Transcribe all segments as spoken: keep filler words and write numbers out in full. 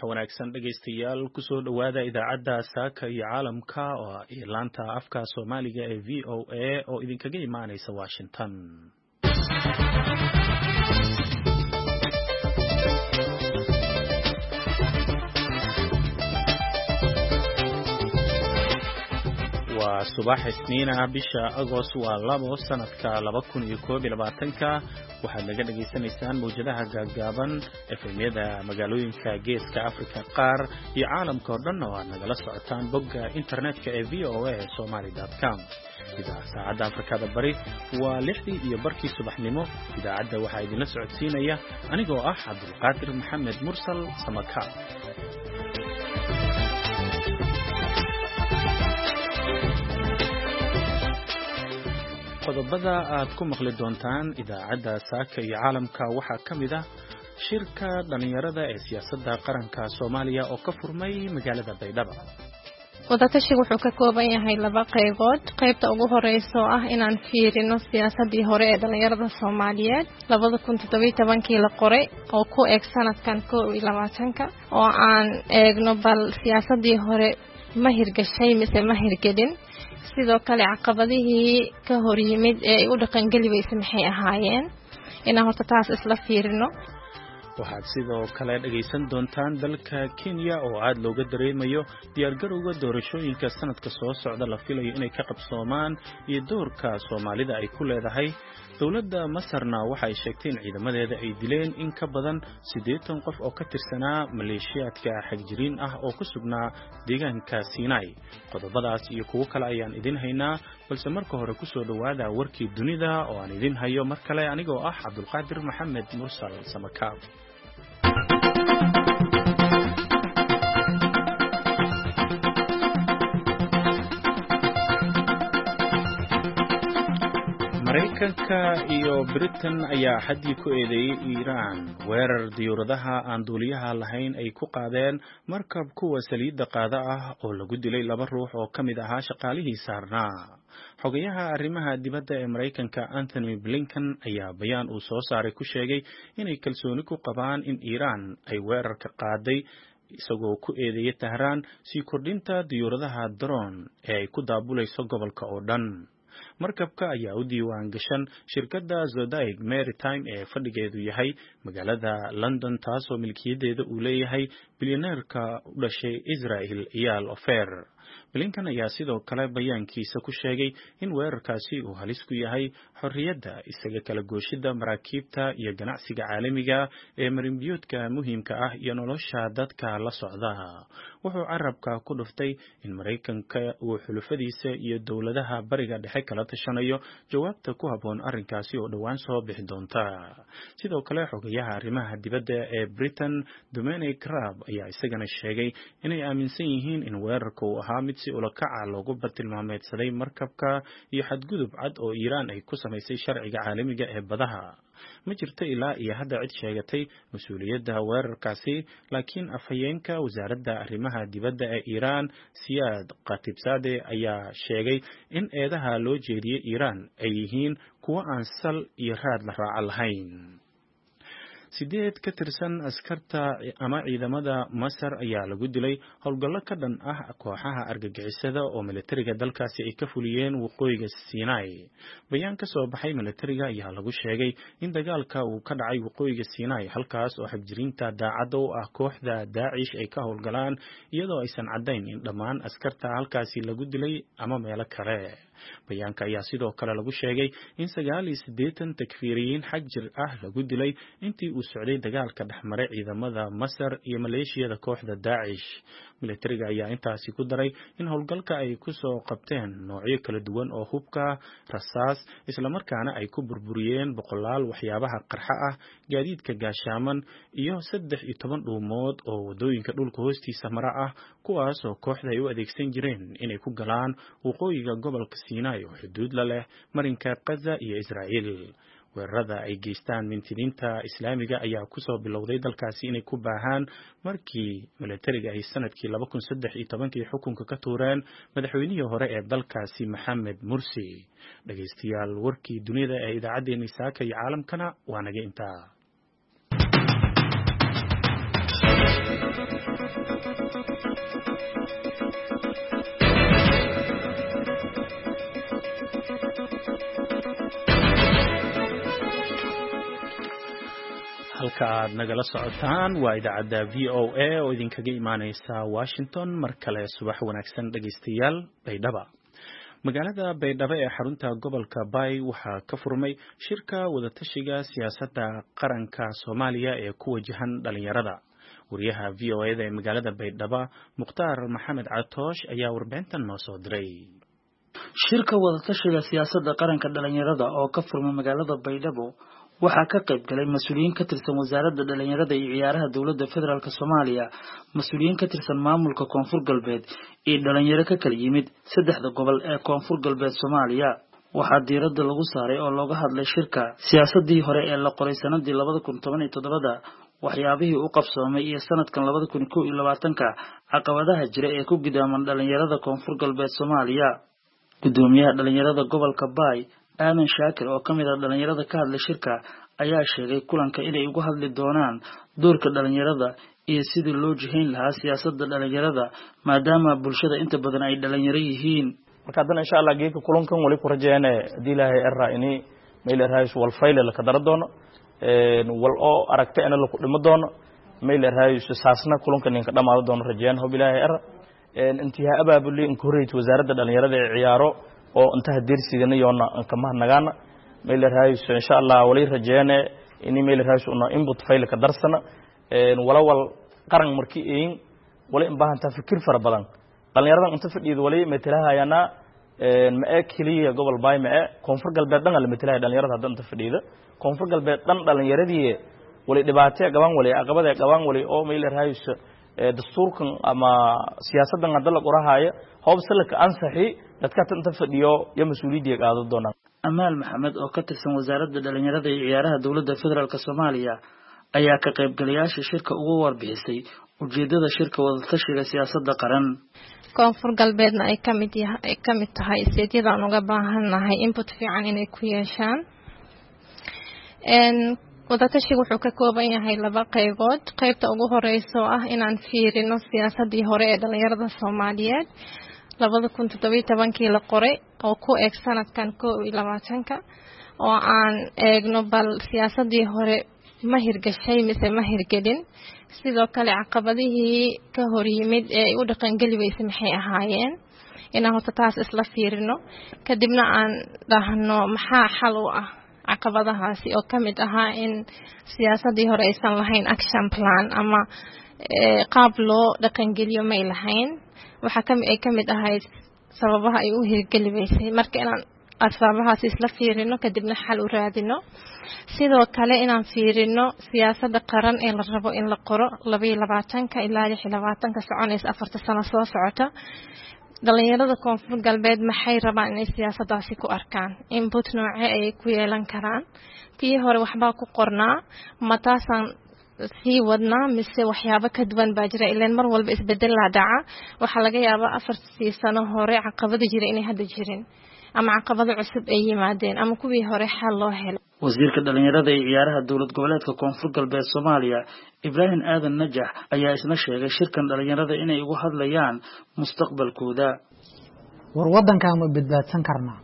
wanaagsan dhegaystayaal kusoo dhawaada idaacadda saaka iyo caalamka oo laanta afka Soomaaliga ee V O A oo idinkaga imaanaysa Washington. waa subax isniina bisha Agost waa labo sanadka laba kun iyo koob iyo labaatanka waxaad naga dhageysanaysaan mowjadaha gaagaaban efemyada magaalooyinka geeska Afrika qaar iyo caalamka oo dhan oo aad nagala socotaan bogga internetka ee v o a somali dot com. idaacadda Afrikada Bari waa lixdii iyo barkii subaxnimo. idaacadda waxaa idinla socodsiinaya anigoo ah Cabdulqaadir Maxamed Mursal Samaka. qodobada aad ku maqli doontaan idaacadda saaka iyo caalamka waxaa ka mid ah shirka dhalinyarada ee siyaasadda qaranka Soomaaliya oo ka furmay magaalada Baydhabo. wadatashigu wuxuu ka kooban yahay laba qaybood. qaybta ugu horeysa oo ah inaan fiirino siyaasadii hore ee dhalinyarada Soomaaliyeed labada kun iyo toddoba iyo toban la qoray oo ku eeg sanadkan koob iyo labaatanka oo aan eegno bal siyaasadii hore ma hirgashay mise ma hirgelin, sidoo kale caqabadihii ka hor yimid ee ay u dhaqan galibaysa maxay ahaayeen, inaan horta taas isla fiirino. waxaad sidoo kale dhagaysan doontaan dalka Kenya oo aad looga dareemayo diyaargarowga doorashooyinka sanadka soo socda la filayo inay ka qabsoomaan iyo doorka Soomaalida ay ku leedahay. dowladda Masarna waxa ay sheegtay in ciidamadeeda ay dileen in ka badan siddeetan qof oo ka tirsanaa maleeshiyaadka xagjiriin ah oo ku sugnaa deegaanka Sinai. qodobadaas iyo kuwo kale ayaan idin haynaa, balse marka hore ku soo dhawaada warkii dunida oo aan idin hayo mar kale anigoo ah Cabdulqaadir Maxamed Mursal Samaka. Mareykanka iyo Britain ayaa xadii ku eedeeyay Iiraan weerar diyaaradaha aan duuliyaha lahayn ay ku qaadeen markab kuwa saliidda qaada ah oo lagu dilay laba ruux oo ka mid ahaa shaqaalihii saarnaa. xogayaha arrimaha dibadda ee Mareykanka Anthony Blinken ayaa bayaan uu soo saaray ku sheegay inay kalsooni ku qabaan in Iiraan ay weerarka qaaday, isagoo ku eedeeyay Tehran sii kordhinta diyaaradaha drone ee ay ku daabulayso gobolka oo dhan. markabka ayaa u diiwaan gashan shirkadda Zodiac Maritime ee fadhigeedu yahay magaalada London, taasoo milkiyadeeda uu leeyahay bilyaneerka u dhashay Israel Eyal Ofer. Blinken ayaa sidoo kale bayaankiisa ku sheegay in weerarkaasi uu halis ku yahay xorriyadda isaga kala gooshida maraakiibta iyo ganacsiga caalamiga ee marinbiyoodka muhiimka ah iyo nolosha dadka la socda. wuxuu carabka ku dhuftay in Mareykanka uu xulufadiisa iyo dowladaha bariga dhexe kala tashanayo jawaabta ku habboon arrinkaasi oo dhowaan soo bixi doonta. sidoo kale xogayaha arrimaha dibadda ee Britain Dominic Raab ayaa isagana sheegay inay aaminsan yihiin in weerarka uu ahaa mid si ulakaca loogu bartilmaameedsaday markabka iyo xadgudub cad oo Iiraan ay ku samaysay sharciga caalamiga ee badaha. ma jirto ilaa iyo hadda cid sheegatay mas-uuliyadda weerarkaasi, laakiin afhayeenka wasaaradda arrimaha dibadda ee Iiraan Siyaad Khatibzadeh ayaa sheegay in eedaha loo jeediyey Iiraan ay yihiin kuwo aan sal iyo raad la raaca lahayn. sideed ka tirsan askarta ama ciidamada Masar ayaa lagu dilay howlgallo ka dhan ah kooxaha argagixisada oo militariga dalkaasi ay ka fuliyeen waqooyiga Sinai. bayaan ka soo baxay militariga ayaa lagu sheegay in dagaalka uu ka dhacay waqooyiga Sinai halkaas oo xagjiriinta daacadda u ah kooxda Daacish ay ka howlgalaan, iyadoo aysan caddayn in dhammaan askarta halkaasi lagu dilay ama meelo kale. bayaanka ayaa sidoo kale lagu sheegay in sagaal iyo siddeetan takfiiriyiin xagjir ah lagu dilay intii uu socday dagaalka dhexmaray ciidamada Masar iyo maleeshiyada kooxda Daacish. militariga ayaa intaasi ku daray in howlgalka ay ku soo qabteen noocyo kala duwan oo hubka, rasaas, isla markaana ay ku burburiyeen boqolaal waxyaabaha qarxa ah, gaadiidka gaashaaman iyo saddex iyo toban dhuumood oo wadooyinka dhulka hoostiisa mara ah, kuwaas oo kooxda ay u adeegsan jireen inay ku galaan waqooyiga gobolka Sinai oo xuduud la leh marinka Gaza iyo Israa'iil. weerarada ay geystaan mintidiinta Islaamiga ayaa ku soo bilowday dalkaasi inay ku baahaan markii militariga ay sanadkii laba kun iyo saddex iyo toban xukunka ka tuureen madaxweynihii hore ee dalkaasi Mohamed Morsi. dhageystayaal warkii dunida ee idaacadeena saaka iyo caalamkana waa naga intaa. halka aad nagala socotaan waa idaacadda v o a oo idinkaga imaaneysa Washington mar kale subax wanaagsan dhageystayaal Baydhaba magaalada Baydhabo ee xarunta gobolka Bay waxaa ka furmay shirka wadatashiga siyaasadda qaranka Soomaaliya ee ku wajahan dhalinyarada wariyaha v o a ee magaalada Baydhabo Mukhtaar Maxamed Catoosh ayaa warbixintan noo soo diray shirka wadatashiga siyaasadda qaranka dhalinyarada oo ka furmay magaalada Baydhabo waxaa ka qayb galay mas'uuliyiin ka tirsan wasaaradda dhalinyarada iyo ciyaaraha dawladda federaalka Soomaaliya mas'uuliyiin ka tirsan maamulka Koonfur Galbeed iyo dhalinyaro ka kala yimid saddexda gobol ee Koonfur Galbeed Soomaaliya waxaa diiradda lagu saaray oo looga hadlay shirka siyaasaddii hore ee la qoray sanadii laba kun toban iyo toddoba waxyaabihii u qabsoomay iyo sanadkan laba kun kow iyo labaatan caqabadaha jira ee ku gudaaman dhalinyarada Koonfur Galbeed Soomaaliya gudoomiyaha dhalinyarada gobolka Bay Aamin Shaakir oo kamid ah dhalinyarada ka hadlay shirka ayaa sheegay kulanka inay uga hadli doonaan doorka dhalinyarada iyo sidii loo jihayn lahaa siyaasadda dhalinyarada maadaama bulshada inta badan ay dhalinyaro yihiin marka haddana insha Allah geedka kulankan wali ku rajeeyna hadii Ilaahay arraa inay meel raayis wal fayl la ka dar doono ee wal oo aragtay in la ku dhimo doono meel raayis saasna kulankan in ka dhamaado doono rajeeyna hub Ilaahay arraa ee intihaa abaabuli in koreeyay wasaaradda dhalinyarada ee ciyaaro oo inta dirsigana yoona kama nagaana meel raayis insha Allah wali rajeeyna in meel raayis una input fayl ka darsana ee wala wal qaran markii in wali in baahan ta fikir fara badan dhalinyarada inta fadhiid wali metelahayana ee ma ee kaliya gobol Bay ma ee Koonfur Galbeed dhan la metelahay dhalinyarada hadda inta fadhiida Koonfur Galbeed dhan dhalinyaradii wali dhibaato gaban wali aqabada gaban wali oo meel raayis dastuurkan ama siyaasaddan hadda la qorahayo hobsalka ansaxi dadka inta fadhiyo iyo mas'uuliyadda qaado doonaan Amaal Maxamed oo ka tirsan wasaaradda dhalinyarada iyo ciyaaraha dawladda federaalka Soomaaliya ayaa ka qayb galayaasha shirka ugu warbixisay ujeedada shirka wadatashiga siyaasadda qaran Koonfur Galbeedna ay kamid yahay kamid tahay isjeedada uga baahanahay input fiican inay ku yeeshaan een wadatashigu wuxuu ka kooban yahay laba qaybood qaybta ugu horeyso ah inaan fiirino siyaasaddii hore ee dhalinyarada Soomaaliyeed laba kun toddoba iyo toban la qoray oo ku eeg sanadkan kow iyo labaatan oo aan eegno bal siyaasaddii hore ma hirgashay mise ma hirgelin sidoo kale caqabadihii ka hor yimid ee u dhaqan galibaysa maxay ahaayeen inaan horta taas isla fiirino kadibna aan dhahno maxaa xal u ah caqabadahaasi oo kamid ahaa in siyaasaddii hore aysan lahayn action plan ama qaab loo dhaqan geliyo may lahayn waxa kamid ay kamid ahayd sababaha ay u hirgelibaysay marka inaan sababahaas isla fiirino kadibna xal u raadino sidoo kale inaan fiirino siyaasadda qaran ee la rabo in la qoro laba iyo labaatan ilaa lix iyo labaatan soconaysa afarta sano soo socota dhalinyarada Koonfur Galbeed maxay rabaan inay siyaasaddaasi ku arkaan input nooce ay ku yeelan karaan tii hore waxba ku qornaa mataasan si wadnaa mise waxyaabo ka duwan baa jira ileen mar walba isbedel la dhaca waxa laga yaabaa afartii sano hore caqabado jira inay hadda jirin ama caqabado cusub ay yimaadeen ama kuwii hore xal loo helo wasiirka dhalinyarada iyo ciyaaraha dawlad goboleedka Koonfur Galbeed Soomaaliya Ibrahim Aadan Najax ayaa isna sheegay shirkan dhalinyarada inay ugu hadlayaan mustaqbalkooda war wadanka ma badbaadsan karnaa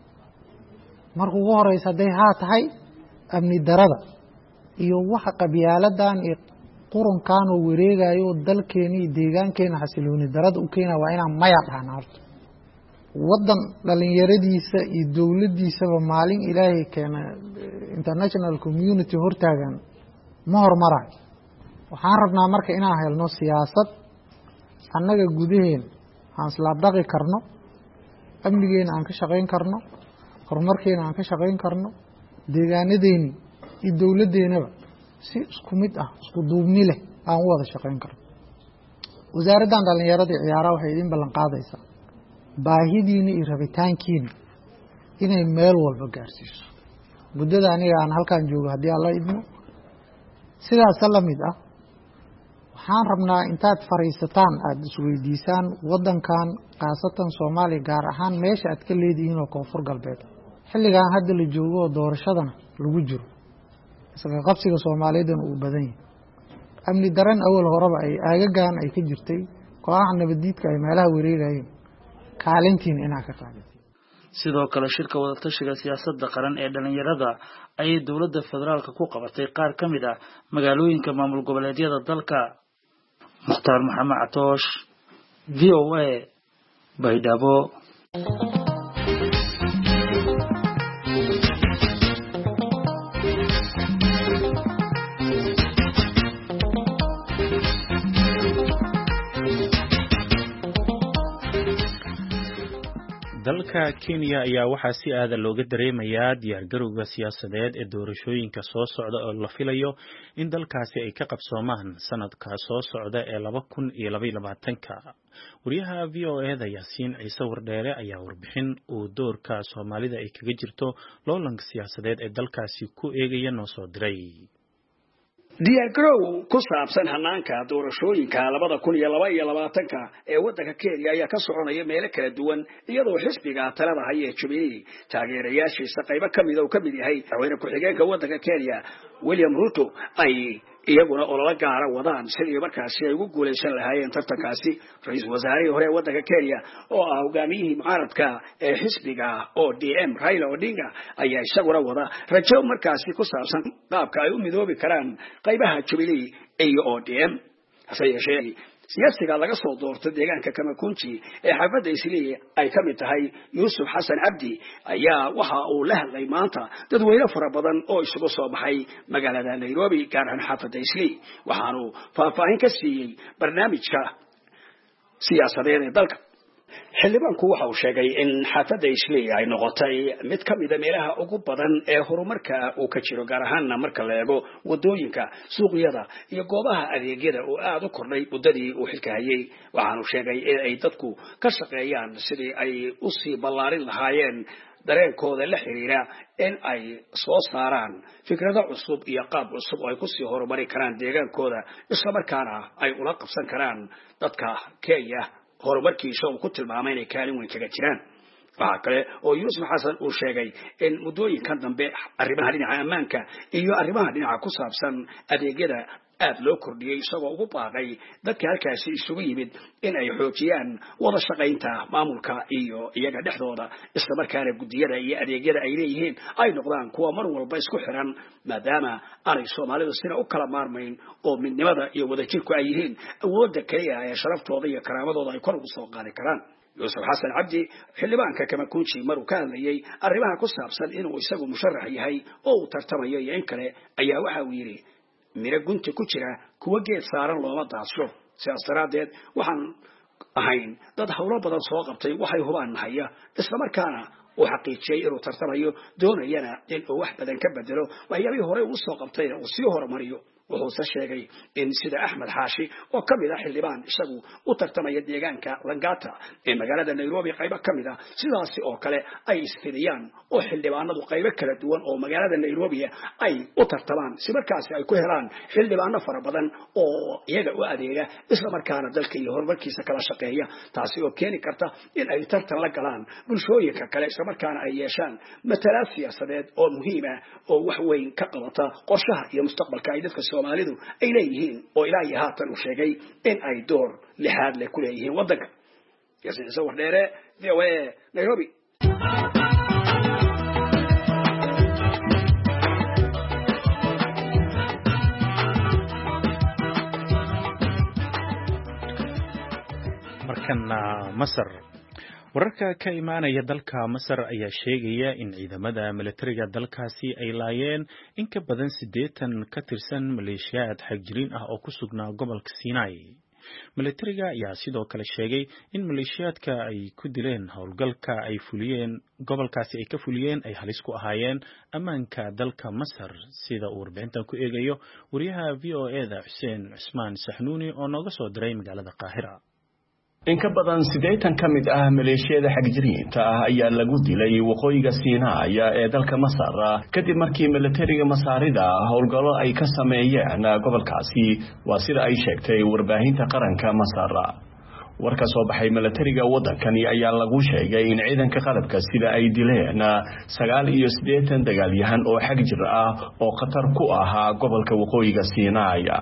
marka ugu horeysa haday haa tahay amni darada iyo waxa qabiyaaladan iyo qurunkan oo wareegayo dalkeena iyo deegaankeena xasilooni darada u keenaa waa inaan maya dhahnaa horta wadan dhalinyaradiisa iyo dawladdiisaba maalin Ilaahay keena international community hortaagan ma hormaray waxaan rabnaa marka inaan helno siyaasad annaga gudaheen aan islaab dhaqi karno amnigeena aan ka shaqeyn karno horumarkeena aan ka shaqeyn karno deegaanadeena iyo dawladeenaba si isku mid ah isku duubni leh aan wada shaqeyn karno wasaaraddan dhalinyarada iyo ciyaaraha waxay idin ballan qaadaysaa baahidiina iyo rabitaankiina inay meel walba gaarsiiso muddada aniga aan halkaan joogo haddii alla idmo sidaas la mid ah waxaan rabnaa intaad fariisataan aad isweydiisaan wadankan qaasatan Soomaaliya gaar ahaan meesha aad ka leedihiin oo Koonfur Galbeed xilligan hadda la joogo oo doorashadana lagu jiro isaga qabsiga Soomaaliyeed uu badan yahay amni daran awal horeba ay aagagan ay ka jirtay kooxaha nabadiidka ay meelaha wareegayeen kaalintiin inaa ka qaadatiin. sidoo kale shirka wadatashiga siyaasadda qaran ee dhalinyarada ayay dowladda federaalka ku qabatay qaar ka mid ah magaalooyinka maamul goboleedyada dalka. mukhtaar maxamed catoosh, v o a, Baydhabo. dalka Kenya ayaa waxaa si aad looga dareemayaa diyaar garowga siyaasadeed ee doorashooyinka soo socda oo la filayo in dalkaasi ay ka qabsoomaan sanadka soo socda ee laba kun iyo laba iyo labaatanka. wariyaha V O A da Yaasiin Ciise Wardheere ayaa warbixin uu doorka Soomaalida ay kaga jirto loolanka siyaasadeed ee dalkaasi ku eegaya noo soo diray. diyaargarow ku saabsan hanaanka doorashooyinka labada kun iyo laba iyo labaatanka ee waddanka Kenya ayaa ka soconaya meelo kala duwan iyadoo xisbiga talada haya Jubilee taageerayaashiisa qaybo ka mid ah uu ka mid yahay madaxweyne ku-xigeenka waddanka Kenya William Ruto ay iyaguna olole gaara wadaan sidii markaasi ay ugu guuleysan lahaayeen tartankaasi. ra-iisul wasaarihii hore ee waddanka Kenya oo ah hogaamiyihii mucaaradka ee xisbiga O D M Raila Odinga ayaa isaguna wada rajo markaasi ku saabsan qaabka ay u midoobi karaan qaybaha Jubilee iyo O D M. hase yeeshee siyaasiga laga soo doortay deegaanka Kamakunji ee xaafadda Islii ay ka mid tahay Yuusuf Xasan Cabdi ayaa waxa uu la hadlay maanta dadweyne fara badan oo isugu soo baxay magaalada Nairobi gaar ahaan xaafadda Islii waxaanu faahfaahin ka siiyey barnaamijka siyaasadeed ee dalka. xildhibaanku waxa uu sheegay in xaafadda Islii ay noqotay mid ka mid ah meelaha ugu badan ee horumarka uu ka jiro gaar ahaan marka la eego wadooyinka, suuqyada iyo goobaha adeegyada oo aad u kordhay muddadii uu xilka hayay. waxaanu sheegay in ay dadku ka shaqeeyaan sidii ay u sii ballaarin lahaayeen dareenkooda la xiriira in ay soo saaraan fikrado cusub iyo qaab cusub oo ay ku sii horumari karaan deegaankooda isla markaana ay ula qabsan karaan dadka Kenya horumarkiisa uu ku tilmaamay inay kaalin weyn kaga jiraan. waxa kale oo Yuusuf Xasan uu sheegay in muddooyinkan dambe arrimaha dhinaca ammaanka iyo arrimaha dhinaca ku saabsan adeegyada aad loo kordhiyay isagoo ugu baaqay dadka halkaasi isugu yimid in ay xoojiyaan wada shaqaynta maamulka iyo iyaga dhexdooda isla markaana gudiyada iyo adeegyada ay leeyihiin ay noqdaan kuwa mar walba isku xiran maadaama aanay Soomaalidu sina u kala maarmayn oo midnimada iyo wadajirku ay yihiin awoodda kaliya ee sharaftooda iyo karaamadooda ay kor ugu soo qaadi karaan. Yuusuf Xasan Cabdi xildhibaanka Kamakunji maruu ka hadlayay arrimaha ku saabsan inuu isagu musharax yahay oo uu tartamayo iyo in kale ayaa waxa uu yiri mira gunti ku jira kuwa geed saaran looma daadsho. sidaas daraadeed waxaan ahayn dad hawlo badan soo qabtay waxay hubaan haya isla markaana uu xaqiijiyay inuu tartamayo doonayana in uu wax badan ka bedelo waxyaabihii hore uu soo qabtayna uu sii horumariyo. wuxuu sheegay in sida Axmed Xaashi oo ka mid ah xildhibaan isagu u tartamaya deegaanka Langata ee magaalada Nairobi qaybo ka mid ah sidaas oo kale ay isfidiyaan oo xildhibaanadu qaybo kala duwan oo magaalada Nairobi ay u tartamaan si markaasi ay ku helaan xildhibaano fara badan oo iyaga u adeega isla markaana dalka iyo horumarkiisa kala shaqeeya taasi oo keeni karta in ay tartan la galaan bulshooyinka kale isla markaana ay yeeshaan matalaad siyaasadeed oo muhiim ah oo wax weyn ka qabata qorshaha iyo mustaqbalka ay dadka Soomaalidu ay leeyihiin oo ilaahay haatan uu sheegay in ay door lixaad leh ku leeyihiin waddanka. Yaasiin Ciise Wardheere, V O A, Nairobi. markana Masar. wararka ka imaanaya dalka Masar ayaa sheegaya in ciidamada militariga dalkaasi ay laayeen in ka badan siddeetan ka tirsan maleeshiyaad xagjiriin ah oo ku sugnaa gobolka Sinai. militariga ayaa sidoo kale sheegay in maleeshiyaadka ay ku dileen howlgalka ay fuliyeen gobolkaasi ay ka fuliyeen ay halis ku ahaayeen ammaanka dalka Masar sida uu warbixintan ku eegayo wariyaha V O A da Xuseen Cusmaan Saxnuuni oo nooga soo diray magaalada Qaahira. in ka badan siddeetan ka mid ah maleeshiyada xagjiriinta ah ayaa lagu dilay waqooyiga Sinai ee dalka Masar kadib markii militariga Masaarida howlgallo ay ka sameeyeen gobolkaasi waa sida ay sheegtay warbaahinta qaranka Masar. warka soo baxay militariga waddankani ayaa lagu sheegay in ciidanka qalabka sida ay dileen sagaal iyo siddeetan dagaalyahan oo xagjir ah oo khatar ku ahaa gobolka waqooyiga Sinai.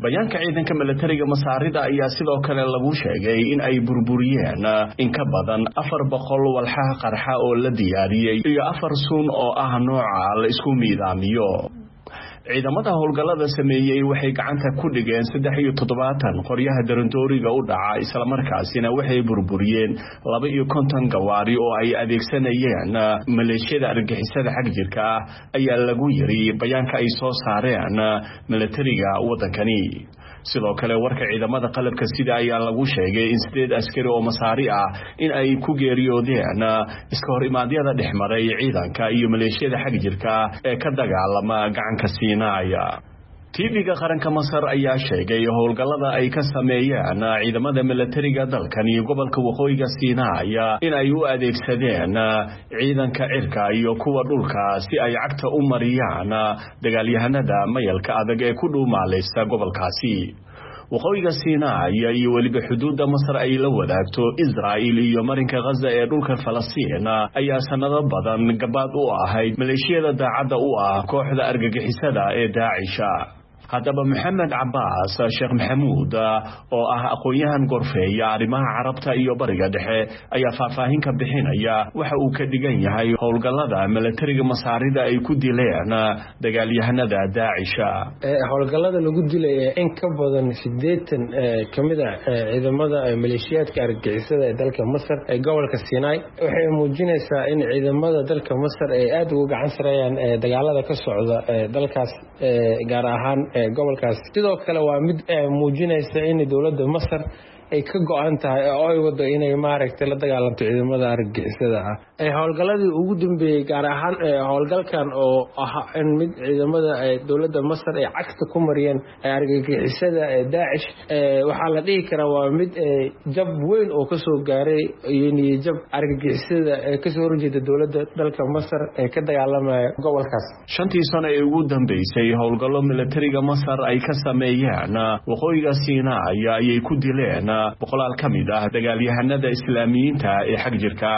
bayaanka ciidanka militariga masaarida ayaa sidoo kale lagu sheegay in ay burburiyeen in ka badan afar boqol walxaha qarxa oo la diyaariyay iyo afar sun oo ah nooca la isku miidaamiyo ciidamada howlgallada sameeyay waxay gacanta ku dhigeen saddex iyo toddobaatan qoryaha darandooriga u dhaca isla markaasina waxay burburiyeen laba iyo konton gawaari oo ay adeegsanayeen maleeshiyada argagixisada xag jirka ah ayaa lagu yiri bayaanka ay soo saareen militariga wadankani sidoo kale warka ciidamada qalabka sida ayaa lagu sheegay in sideed askari oo masaari ah in ay ku geeriyoodeen iska hor imaadyada dhexmaray ciidanka iyo maleeshiyada xag jirka ee ka dagaalama gacanka Siinaaya TV-ga qaranka Masar ayaa sheegay howlgallada ay ka sameeyeen ciidamada militariga dalkani gobolka waqooyiga Siinaaya in ay u adeegsadeen ciidanka cirka iyo kuwa dhulka si ay cagta u mariyaan dagaalyahanada mayalka adag ee ku dhuumaaleysta gobolkaasi waqooyiga Siinaaya iyo waliba xuduudda Masar ay la wadaagto Israa'iil iyo marinka Gaza ee dhulka Falastiin ayaa sanado badan gabaad u ahayd maleeshiyada daacadda u ah kooxda argagixisada ee Daesh haddaba Maxamed Cabbaas Sheekh Maxamuud oo ah aqoonyahan gorfeeya arrimaha carabta iyo bariga dhexe ayaa faahfaahin ka bixinaya waxa uu ka dhigan yahay howlgallada militariga masaarida ay ku dileen dagaalyahanada Daesh ee howlgallada lagu dilay in ka badan sideetan kamid ah ciidamada maleeshiyaadka argagixisada ee dalka Masar ee gobolka Sinai waxay muujinaysaa in ciidamada dalka Masar ay aad uga gacan sareeyaan dagaalada ka socda dalkaas gaar ahaan gobolkaas sidoo kale waa mid muujinaysa in dawladda Masar ay ka go'an tahay oo ay wado inay maaragtay la dagaalanto ciidamada argagixisada ah ee howlgalladii ugu dambeeyay gaar ahaan howlgalkan oo ah in mid ciidamada dawladda Masar ay cagta ku mariyeen argagixisada ee Daesh waxa la dhihi karaa waa mid jab weyn oo ka soo gaaray iyo jab argagixisada ee ka soo horjeeda dawladda dalka Masar ee ka dagaalamaya gobolkaas shantii sano ee ugu dambeysay howlgallo militariga Masar ay ka sameeyeen waqooyiga Siinaaya ayay ku dileen boqolaal kamid ah dagaalyahanada islaamiyiinta ee xag jirka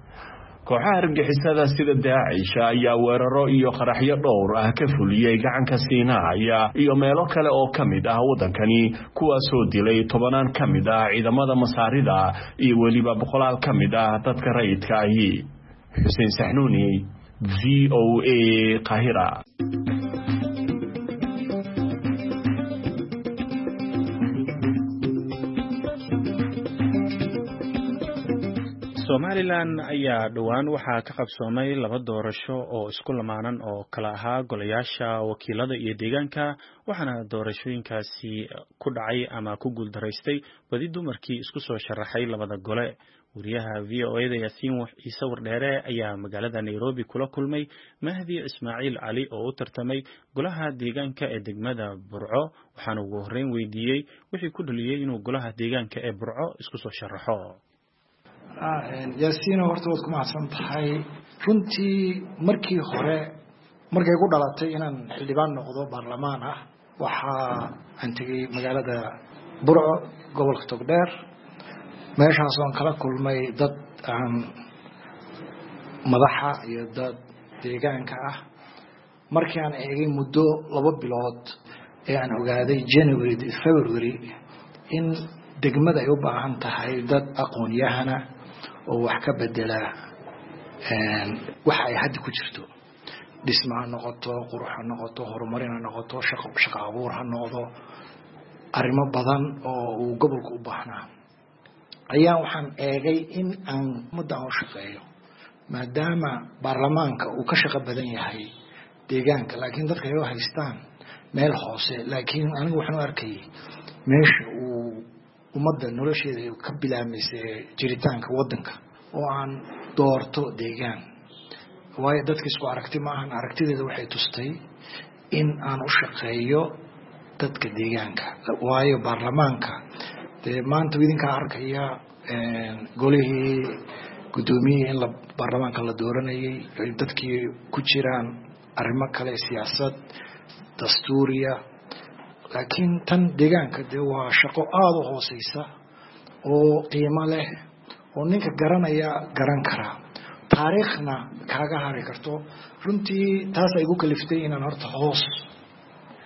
kooxaha argagixisada sida Daesh ayaa weeraro iyo qaraxyo dhowr ah ka fuliyay gacanka Siinaaya iyo meelo kale oo kamid ah wadankani kuwaas oo dilay tobanaan kamid ah ciidamada masaarida iyo waliba boqolaal kamid ah dadka rayidka ahi Xuseen Saxnuuni V O A Qahira Somaliland ayaa dhawaan waxaa ka qabsoomay laba doorasho oo isku lamaanan oo kala ahaa golayaasha wakiilada iyo deegaanka waxaana doorashooyinkaasi ku dhacay ama ku guuldaraystay badi dumarkii isku soo sharaxay labada gole wariyaha V O A da Yaasiin Ciise Wardheere ayaa magaalada Nairobi kula kulmay Mahdi Ismaaciil Cali oo u tartamay golaha deegaanka ee degmada Burco waxaana ugu horreyn weydiiyey wixii ku dhaliyay inuu golaha deegaanka ee Burco isku soo sharaxo yaasiin horta waad ku mahadsan tahay runtii markii hore markay ku dhalatay inaan xildhibaan noqdo baarlamaan ah waxaa aan tegay magaalada Burco gobolka Togdheer meeshaas oo kala kulmay dad aan madaxa iyo dad deegaanka ah markii aan eegay muddo laba bilood ee aan ogaaday January to February in degmada ay u baahan tahay dad aqoon-yahana oo wax ka bedela een waxa ay hadda ku jirto dhismaha noqoto qurux noqoto horumarin noqoto shaqo shaqo abuur ha noqdo arrimo badan oo uu gobolku u baahnaa ayaa waxaan eegay in aan muddo aan shaqeeyo maadaama baarlamaanka uu ka shaqo badan yahay deegaanka laakiin dadka ay haystaan meel hoose laakiin anigu waxaan u arkay meesha uu ummadda nolosheeda ka bilaabmaysay jiritaanka wadanka oo aan doorto deegaan waayo dadka isku aragti ma ahan aragtideeda waxay tustay in aan u shaqeeyo dadka deegaanka waayo baarlamaanka de maanta idinka arkaya een golihii gudoomiyay in la baarlamaanka la dooranayay dadkii ku jiraan arrimo kale siyaasad dastuuriya laakiin tan deegaanka de waa shaqo aad u hooseysa oo qiimo leh oo ninka garanaya garan kara taariikhna kaaga hari karto runtii taas ay ugu kaliftay inaan horta hoos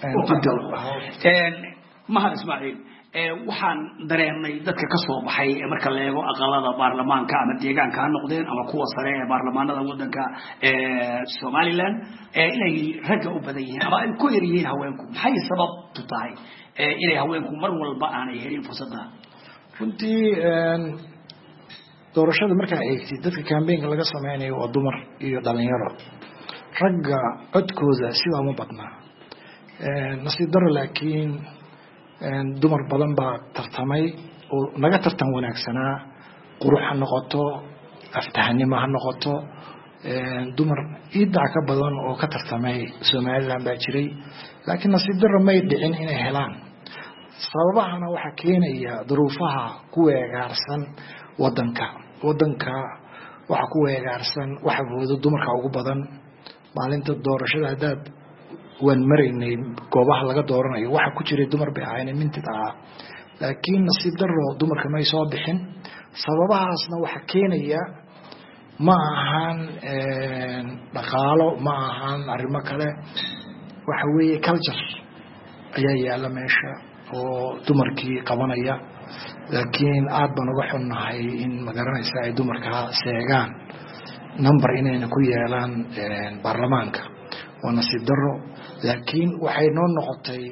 mahad ismaaciil waxaan dareemay dadka ka soo baxay marka la eego aqalada baarlamaanka ama deegaanka ha noqdeen ama kuwa sare ee baarlamaanada wadanka Somaliland inay ragga u badan yihiin ama ay ku yar yihiin haweenku maxay sababtu tahay inay haweenku mar walba aanay helin fursadda runtii doorashada marka ay eegtay dadka campaign laga sameeyo waa dumar iyo dhalinyaro ragga codkooda sida uma badna nasiib daro laakiin dumar badan baa tartamay oo naga tartan wanaagsanaa qurux ha noqoto aftahanimo ha noqoto dumar iidac ka badan oo ka tartamay Somaliland baa jiray laakiin nasiib daro may dhicin inay helaan sababahana waxa keenaya duruufaha ku weegaarsan wadanka wadanka waxa ku weegaarsan waxa wada dumarka ugu badan maalinta doorashada hadaad waan maraynay goobaha laga dooranayo waxa ku jiray dumar bay ahaayeen mintid ah laakiin nasiib daro dumarka may soo bixin sababahaasna waxa keenaya ma ahan dhaqaalo ma ahan arrimo kale waxa weeye culture ayaa yaala meesha oo dumarkii qabanaya laakiin aad baan uga xunnahay in magaranaysa ay dumarka seegaan number inayna ku yeelaan baarlamaanka waa nasiib daro laakiin waxay noo noqotay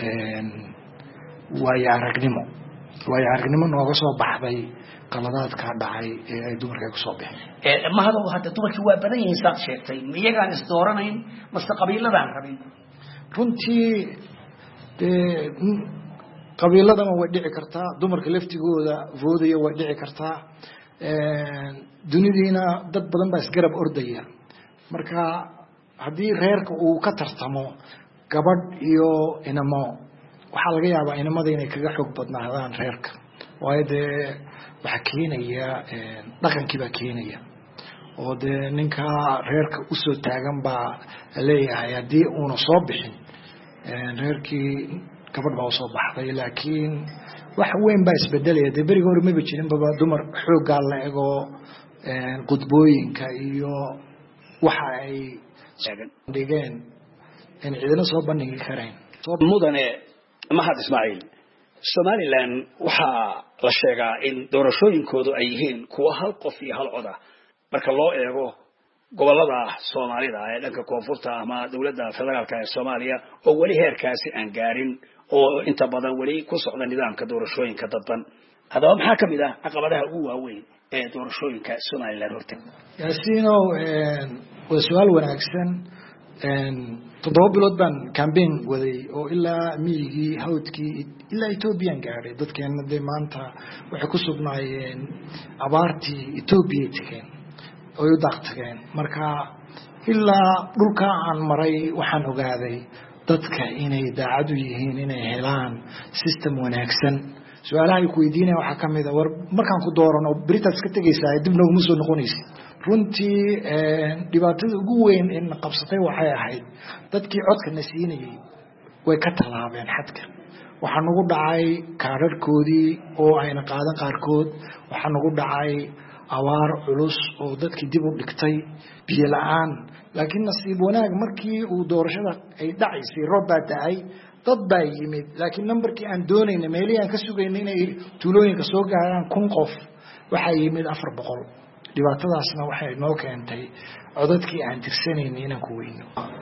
waayo aragnimo waayo aragnimo nooga soo baxday qaladaadka dhacay ee ay dumarka ku soo bixeen ma hado hadda dumarkii waa badan yihiin saad sheegtay miyagaan is dooranayn mase qabiiladaan rabin runtii qabiiladana way dhici kartaa dumarka laftigooda voodaya way dhici kartaa dunidiina dad badan baa isgarab ordaya marka haddii reerka uu ka tartamo gabadh iyo inamo waxaa laga yaabaa inamada inay kaga xoog badnaadaan reerka waayo dee waxaa keenaya dhaqankii baa keenaya oo dee ninka reerka usoo taagan baa leeyahay haddii uuna soo bixin reerkii gabadh baa usoo baxday laakiin wax weyn baa isbedelaya dee berigi hore maba jirin baba dumar xooggaa la ego qudbooyinka iyo waxa ay dhigeen in cidina soo bandhigi kareen mudane mahad ismaaciil Somaliland waxa la sheegaa in doorashooyinkoodu ay yihiin kuwa hal qof iyo hal cod ah marka loo eego gobolada Soomaalida ee dhanka koonfurta ama dawladda federaalka ee Soomaaliya oo wali heerkaasi aan gaarin oo inta badan wali ku socda nidaamka doorashooyinka dadban hadaba maxaa kamid ah caqabadaha ugu waaweyn ee doorashooyinka Somaliland horta yaasino waa su'aal wanaagsan toddoba bilood baan campaign waday oo ilaa miigii hawdkii ilaa Ethiopia gaaray dadkeena de maanta waxay ku sugnaayeen abaartii Ethiopia tagay oo u daaqtageen marka ilaa dhulka aan maray waxaan ogaaday dadka inay daacad u yihiin inay helaan system wanaagsan su'aalaha ay ku weydiinayaan waxa kamid ah war markaan ku doorano Britaas ka tagaysaa dib noogu soo noqonaysa runtii dhibaatada ugu weyn in qabsatay waxay ahayd dadkii codka nasiinayay way ka talaabeen xadka waxa nagu dhacay kaararkoodii oo ayna qaadan qaarkood waxa nagu dhacay awaar culus oo dadkii dib u dhigtay biyo la'aan laakiin nasiib wanaag markii uu doorashada ay dhacaysay roob baa dhacay dad baa yimid laakiin numberkii aan doonaynay meelihii aan ka sugaynay inay tuulooyinka soo gaaraan kun qof waxaa yimid afar boqol dhibaatadaasna waxay noo keentay codadkii aan tirsanaynay inaan ku weyno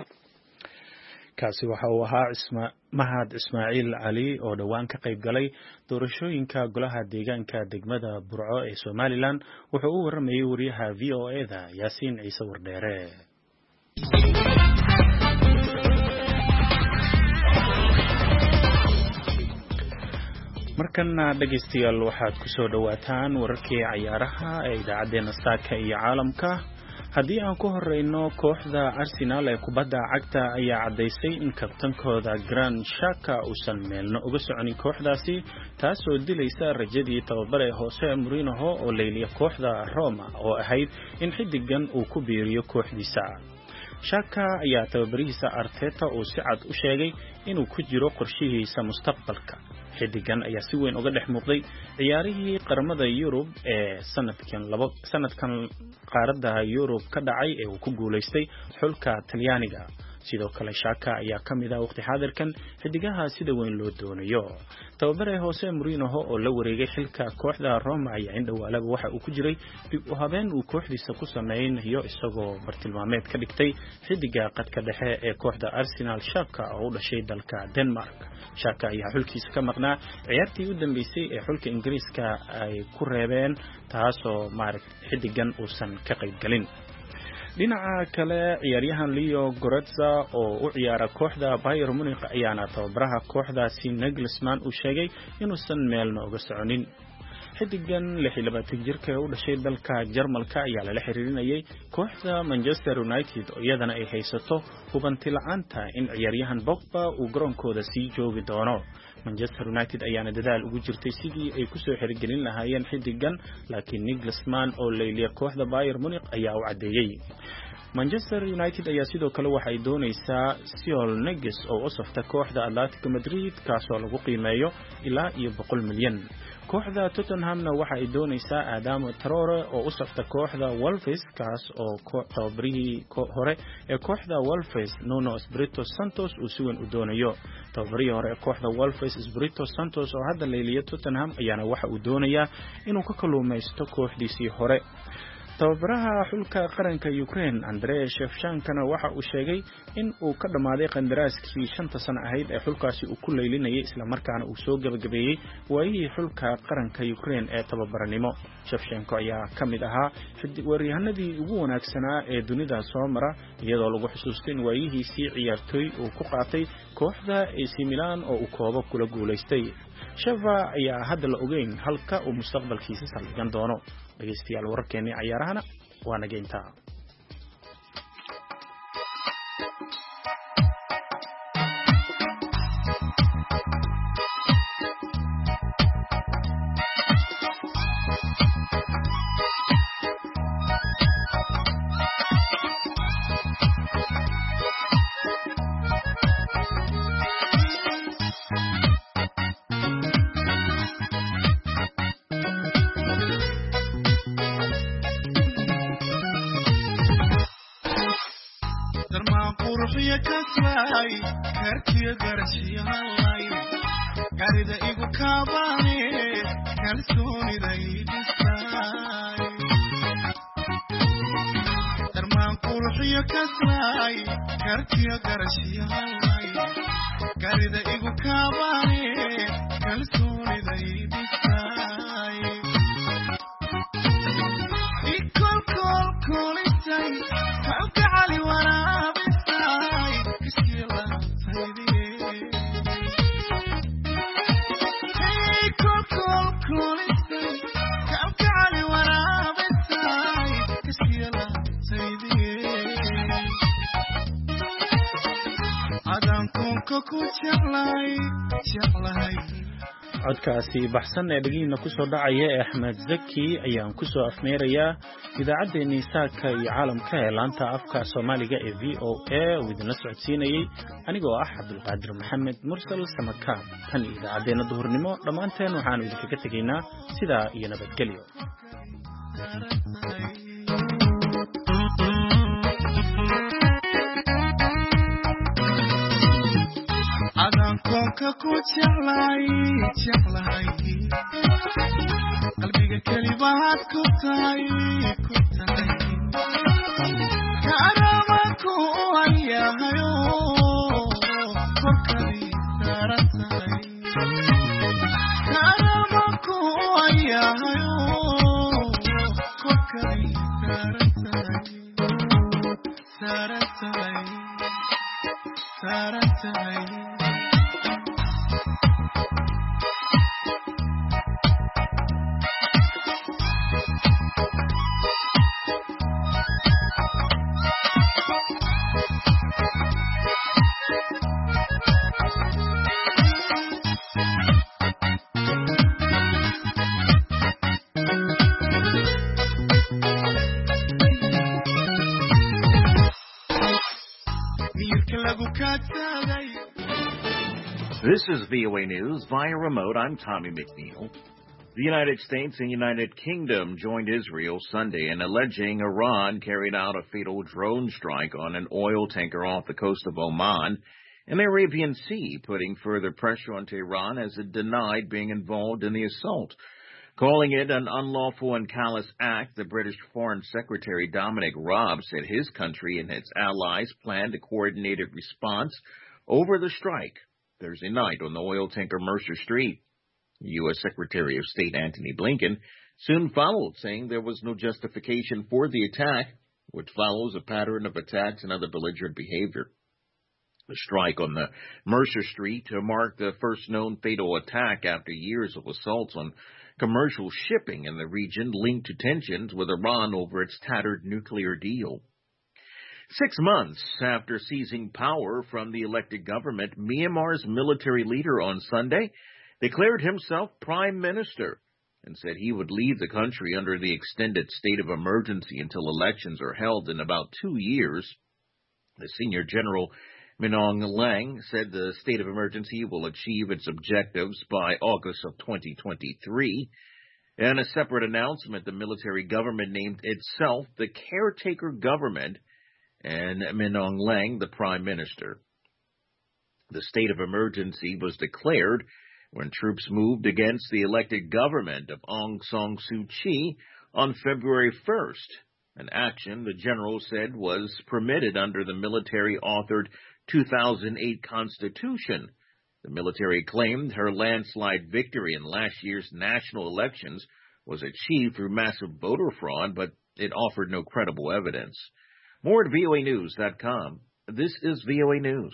kaasi waxa uu ahaa mahad ismaaciil cali oo dhawaan ka qayb galay doorashooyinka golaha deegaanka degmada Burco ee Somaliland wuxuu u waramayay wariyaha V O A da Yaasiin Ciise Wardheere markana dhageystayaal waxaad ku soo dhawaataan wararkii ciyaaraha ee idaacadeena saaka iyo caalamka haddii aan ku horeyno kooxda Arsenal ee kubadda cagta ayaa cadeysay in kabtankooda Granit Xhaka uusan meelna uga soconin kooxdaasi taasoo dilaysa rajadii tababare Jose Mourinho oo leeliya kooxda Roma oo ahayd in xidigan uu ku biiriyo kooxdiisa Xhaka ayaa tababarihiisa Arteta uu si cad u sheegay inuu ku jiro qorshihiisa mustaqbalka xidigan ayaa si weyn uga dhex muuqday ciyaarihii qaramada Yurub ee sanadkan laba sanadkan qaaradda Yurub ka dhacay ee uu ku guuleystay xulka Talyaaniga sidoo kale Shaka ayaa ka mid ah waqti xaadirkan xidigaha sida weyn loo doonayo tababare Jose Mourinho oo la wareegay xilka kooxda Roma ayaa indhawaalaba waxa uu ku jiray dib u habeen uu kooxdiisa ku sameeyay isagoo bartilmaameed ka dhigtay xidiga qadka dhexe ee kooxda Arsenal Shaka oo u dhashay dalka Denmark Shaka ayaa xulkiisa ka maqnaa ciyaartii u dambeysay ee xulka Ingiriiska ay ku reebeen taasoo maarag xidigan uusan ka qayb galin dhinaca kale ciyaaryahan Leo Goretzka oo u ciyaara kooxda Bayern Munich ayaana tababaraha kooxdaasi Nagelsmann uu sheegay inuusan meelna uga soconin xidigan lix iyo labaatan jirka u dhashay dalka Jarmalka ayaa la xiriirinayay kooxda Manchester United oo iyadana ay haysato hubanti la'aanta in ciyaaryahan Pogba uu garoonkooda sii joogi doono Manchester United ayaana dadaal ugu jirtay sidii ay ku soo xirigelin lahaayeen xidigan laakiin Nagelsmann oo leeyliya kooxda Bayern Munich ayaa u cadeeyay Manchester United ayaa sidoo kale waxa ay doonaysaa Seoul Neges oo u safta kooxda Atletico Madrid kaasoo lagu qiimeeyo ilaa iyo boqol milyan kooxda Tottenhamna waxa ay doonaysaa Adama Traore oo u safta kooxda Wolves kaas oo tababarihii hore ee kooxda Wolves Nuno Espirito Santos uu si weyn u doonayo tababarihii hore ee kooxda Wolves Espirito Santos oo hadda leeliya Tottenham ayaana waxa uu doonayaa inuu ka kaluumaysto kooxdiisii hore tababaraha xulka qaranka Ukraine Andrei Shevchenko waxa uu sheegay in uu ka dhamaaday qandaraaskii shanta sano ahayd ee xulkaasi uu ku leelinayay isla markaana uu soo gabagabeeyay waayihii xulka qaranka Ukraine ee tababaranimo Shevchenko ayaa ka mid ahaa weeraryahanadii ugu wanaagsanaa ee dunida soo mara iyadoo lagu xusuustay in waayihiisii ciyaartoy uu ku qaatay kooxda A C Milan oo uu koobo kula guuleystay Sheva ayaa hadda la ogeyn halka uu mustaqbalkiisa saldhigan doono dhageystayaal wararkeena ciyaarahana waa nageynta codkaasi baxsan ee dhagiina ku soo dhacaya ee Axmed Zaki ayaan ku soo afmeerayaa idaacadeena saaka iyo caalamka ee laanta afka Soomaaliga ee V O A oo idin la socodsiinayay anigoo ah Cabdulqaadir Maxamed Mursal Samaka tan idaacadeena duhurnimo dhamaanteen waxaan idinkaga tageynaa sida iyo nabadgelyo Ka ku jeclay jeclay qalbiga kalibaad ku tahay ku tahay karama ku ayahayo korkay saratay karama ku ayahayo korkay saratay saratay saratay This is V O A News via remote. I'm Tommy McNeil. The United States and United Kingdom joined Israel Sunday in alleging Iran carried out a fatal drone strike on an oil tanker off the coast of Oman in the Arabian Sea, putting further pressure on Tehran as it denied being involved in the assault. Calling it an unlawful and callous act, the British Foreign Secretary Dominic Raab said his country and its allies planned a coordinated response over the strike Thursday night on the oil tanker Mercer Street. U S. Secretary of State Antony Blinken soon followed, saying there was no justification for the attack, which follows a pattern of attacks and other belligerent behavior. The strike on the Mercer Street marked the first known fatal attack after years of assaults on commercial shipping in the region linked to tensions with Iran over its tattered nuclear deal. Six months after seizing power from the elected government, Myanmar's military leader on Sunday declared himself prime minister and said he would leave the country under the extended state of emergency until elections are held in about two years. The senior general, Min Aung Hlaing, said the state of emergency will achieve its objectives by August of twenty twenty-three. In a separate announcement, the military government named itself the caretaker government and Min Aung Hlaing the prime minister. The state of emergency was declared when troops moved against the elected government of Aung San Suu Kyi on February first, an action the general said was permitted under the military-authored two thousand eight Constitution. The military claimed her landslide victory in last year's national elections was achieved through massive voter fraud, but it offered no credible evidence. More at V O A news dot com. This is V O A News.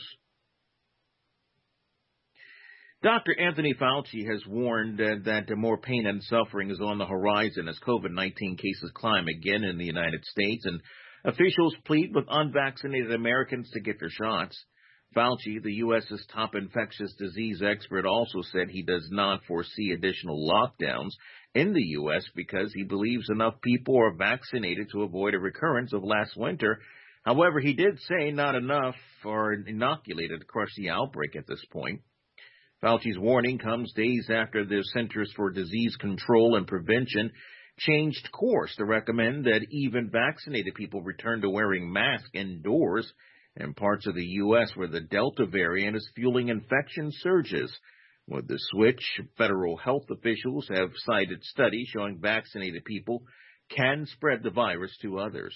Doctor Anthony Fauci has warned uh, that more pain and suffering is on the horizon as COVID nineteen cases climb again in the United States, and officials plead with unvaccinated Americans to get their shots. Fauci, the U S's top infectious disease expert, also said he does not foresee additional lockdowns in the U S because he believes enough people are vaccinated to avoid a recurrence of last winter. However, he did say not enough are inoculated to crush the outbreak at this point. Fauci's warning comes days after the Centers for Disease Control and Prevention changed course to recommend that even vaccinated people return to wearing masks indoors in parts of the U S where the Delta variant is fueling infection surges. With the switch, federal health officials have cited studies showing vaccinated people can spread the virus to others.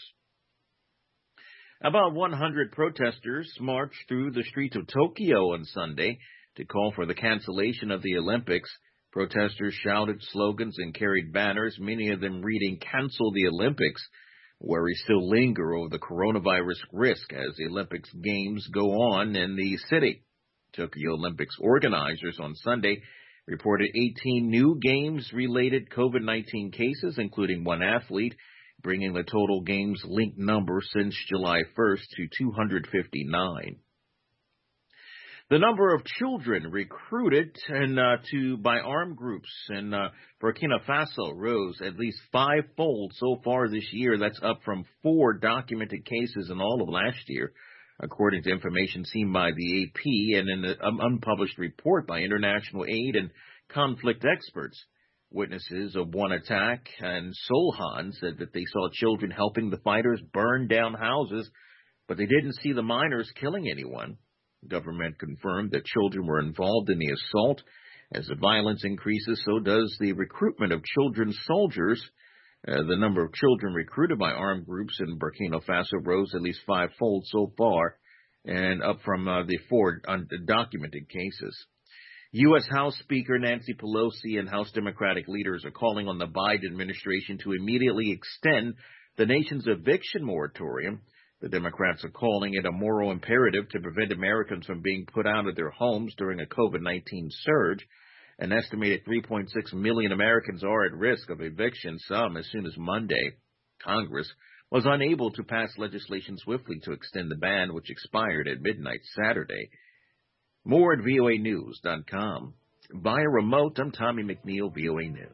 About one hundred protesters marched through the streets of Tokyo on Sunday to call for the cancellation of the Olympics. Protesters shouted slogans and carried banners, many of them reading "Cancel the Olympics." Worries still linger over the coronavirus risk as the Olympics games go on in the city. Tokyo Olympics organizers on Sunday reported eighteen new games-related COVID nineteen cases, including one athlete, bringing the total games-linked number since July first to two hundred fifty-nine. The number of children recruited in, uh, to by armed groups in uh, Burkina Faso rose at least fivefold so far this year. That's up from four documented cases in all of last year, according to information seen by the A P and in an um, unpublished report by international aid and conflict experts. Witnesses of one attack in Solhan said that they saw children helping the fighters burn down houses, but they didn't see the miners killing anyone. Government confirmed that children were involved in the assault. As the violence increases, so does the recruitment of children soldiers. Uh, the number of children recruited by armed groups in Burkina Faso rose at least fivefold so far, and up from uh, the four undocumented cases. U S House Speaker Nancy Pelosi and House Democratic leaders are calling on the Biden administration to immediately extend the nation's eviction moratorium. The Democrats are calling it a moral imperative to prevent Americans from being put out of their homes during a COVID nineteen surge. An estimated three point six million Americans are at risk of eviction, some as soon as Monday. Congress was unable to pass legislation swiftly to extend the ban, which expired at midnight Saturday. More at V O A news dot com. Via remote, I'm Tommy McNeil, V O A News.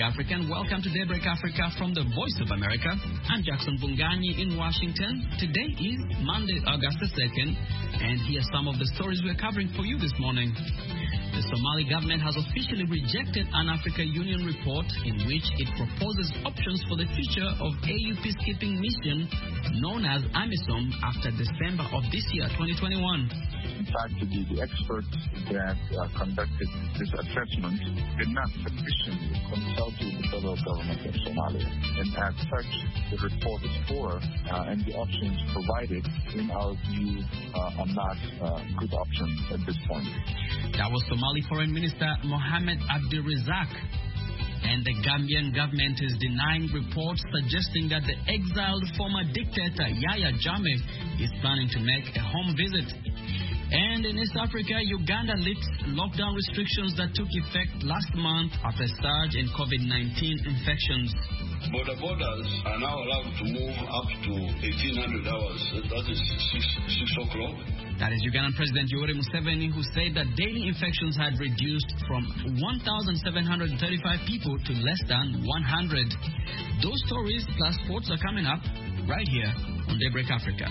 Africa, and welcome to Daybreak Africa from the Voice of America. I'm Jackson Bunganyi in Washington. Today is Monday, August the second, and here's some of the stories we're covering for you this morning. The Somali government has officially rejected an Africa Union report in which it proposes options for the future of A U peacekeeping mission known as AMISOM after December of this year, twenty twenty-one. In fact, the, the experts that uh, conducted this assessment did not sufficiently consult with the federal government of Somalia. And as such, the report is poor, uh, and the options provided, in our view, uh, are not uh, good options at this point. That was Somali Foreign Minister Mohamed Abdirazak. And the Gambian government is denying reports suggesting that the exiled former dictator Yahya Jammeh is planning to make a home visit. And in East Africa, Uganda lifts lockdown restrictions that took effect last month after a surge in COVID nineteen infections. Border borders are now allowed to move up to eighteen hundred hours. That is six, six o'clock. That is Ugandan President Yoweri Museveni, who said that daily infections had reduced from one thousand seven hundred thirty-five people to less than one hundred. Those stories plus sports are coming up right here on Daybreak Africa.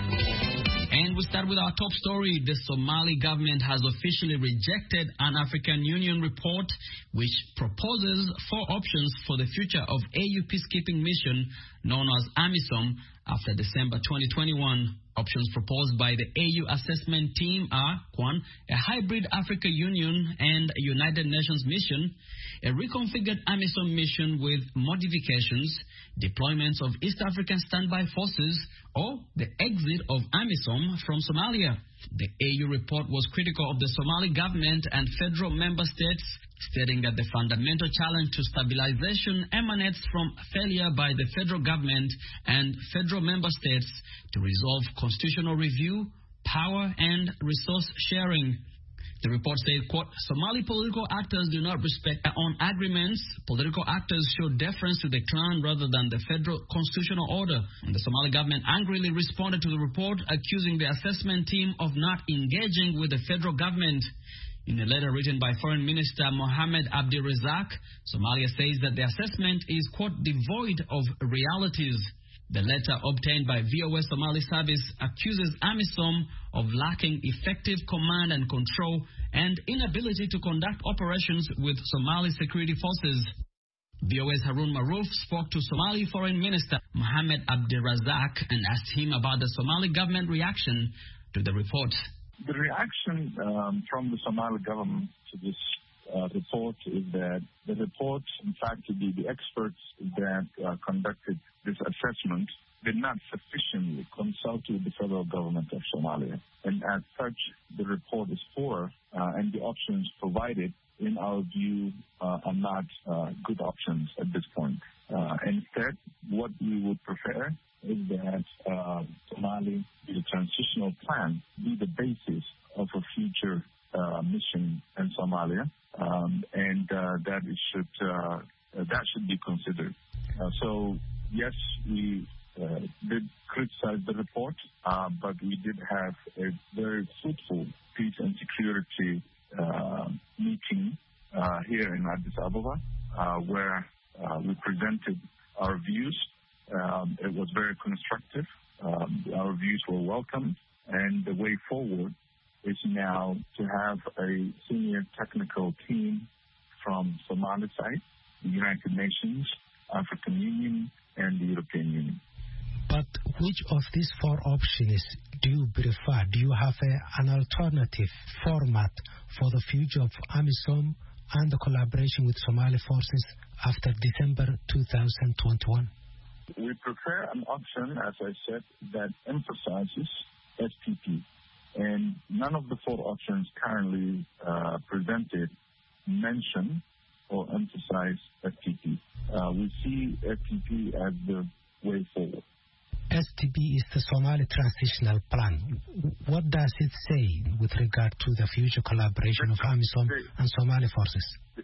And we start with our top story. The Somali government has officially rejected an African Union report which proposes four options for the future of A U peacekeeping mission known as AMISOM after December twenty twenty-one. Options proposed by the A U assessment team are: one, a hybrid Africa Union and United Nations mission, a reconfigured AMISOM mission with modifications, deployments of East African standby forces, or the exit of AMISOM from Somalia. The A U report was critical of the Somali government and federal member states, stating that the fundamental challenge to stabilization emanates from failure by the federal government and federal member states to resolve constitutional review, power, and resource sharing. The report said, quote, Somali political actors do not respect their own agreements. Political actors show deference to the clan rather than the federal constitutional order. And the Somali government angrily responded to the report, accusing the assessment team of not engaging with the federal government. In a letter written by Foreign Minister Mohamed Abdirazak, Somalia says that the assessment is, quote, devoid of realities. The letter obtained by V O S Somali Service accuses AMISOM of lacking effective command and control and inability to conduct operations with Somali security forces. V O S Harun Maruf spoke to Somali Foreign Minister Mohamed Abdirazak and asked him about the Somali government reaction to the report. The reaction um, from the Somali government to this uh, report is that the report, in fact, the, the experts that uh, conducted this assessment did not sufficiently consult with the federal government of Somalia. And as such, the report is poor, uh, and the options provided, in our view, uh, are not uh, good options at this point. Uh, instead, what we would prefer is that uh, Somali, the transitional plan, be the basis of a future uh, mission in Somalia, um, and uh, that it should uh, that should be considered. Uh, so, yes, we uh, did criticize the report, uh, but we did have a very fruitful peace and security uh, meeting uh, here in Addis Ababa, uh, where uh, we presented our views. Um, it was very constructive. Um, our views were welcomed, and the way forward is now to have a senior technical team from Somali side, the United Nations, African Union, and the European Union. But which of these four options do you prefer? Do you have a, an alternative format for the future of AMISOM and the collaboration with Somali forces after December two thousand twenty-one? We prefer an option, as I said, that emphasizes S P P. And none of the four options currently uh, presented mention or emphasize S T P. Uh, we see S T P as the way forward. S T P is the Somali Transitional Plan. What does it say with regard to the future collaboration of AMISOM and Somali forces?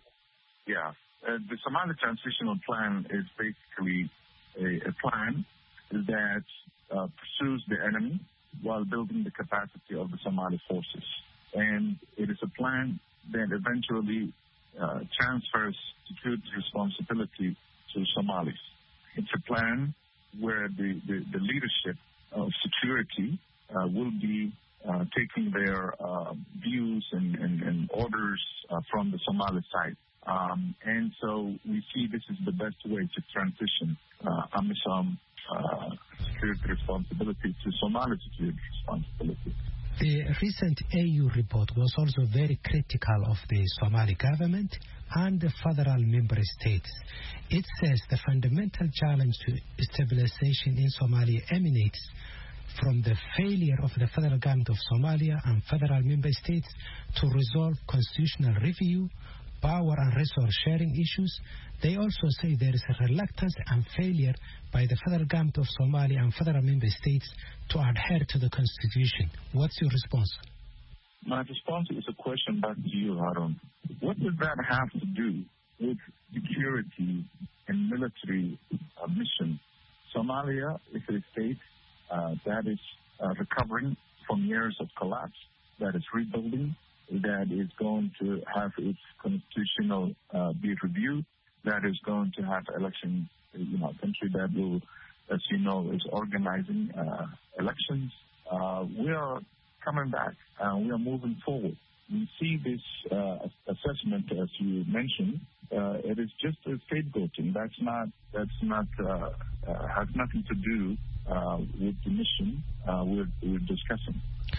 Yeah, uh, the Somali Transitional Plan is basically a, a plan that uh, pursues the enemy while building the capacity of the Somali forces. And it is a plan that eventually uh, transfers security responsibility to Somalis. It's a plan where the, the, the leadership of security uh, will be uh, taking their uh, views and, and, and orders uh, from the Somali side. Um, and so we see this is the best way to transition uh, AMISOM uh, security responsibility to Somali security responsibility. The recent A U report was also very critical of the Somali government and the federal member states. It says the fundamental challenge to stabilization in Somalia emanates from the failure of the federal government of Somalia and federal member states to resolve constitutional review, power and resource sharing issues. They also say there is a reluctance and failure by the federal government of Somalia and federal member states to adhere to the constitution. What's your response? My response is a question back to you, Harun. What does that have to do with security and military uh, mission? Somalia is a state uh, that is uh, recovering from years of collapse, that is rebuilding, that is going to have its constitutional uh, be reviewed, that is going to have election, you know, country that will, as you know, is organizing uh, elections. Uh, we are coming back. Uh, we are moving forward. We see this uh, assessment, as you mentioned, uh, it is just a scapegoating. That's not, that's not, uh, uh, has nothing to do uh, with the mission uh, we're, we're discussing.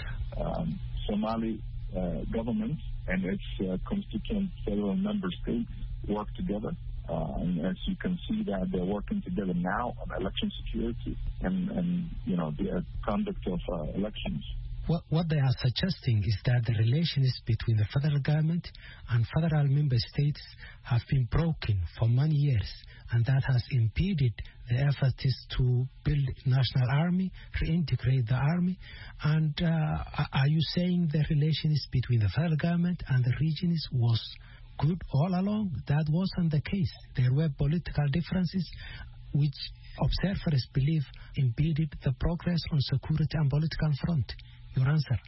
Um, Somali uh, government and its uh, constituent federal member states work together. Uh, and as you can see that they're working together now on election security and, and you know, the conduct of uh, elections. What, what they are suggesting is that the relations between the federal government and federal member states have been broken for many years, and that has impeded the efforts to build national army, reintegrate the army. And uh, are you saying the relations between the federal government and the regions was good all along? That wasn't the case. There were political differences which observers believe impeded the progress on security and political front. Your answer?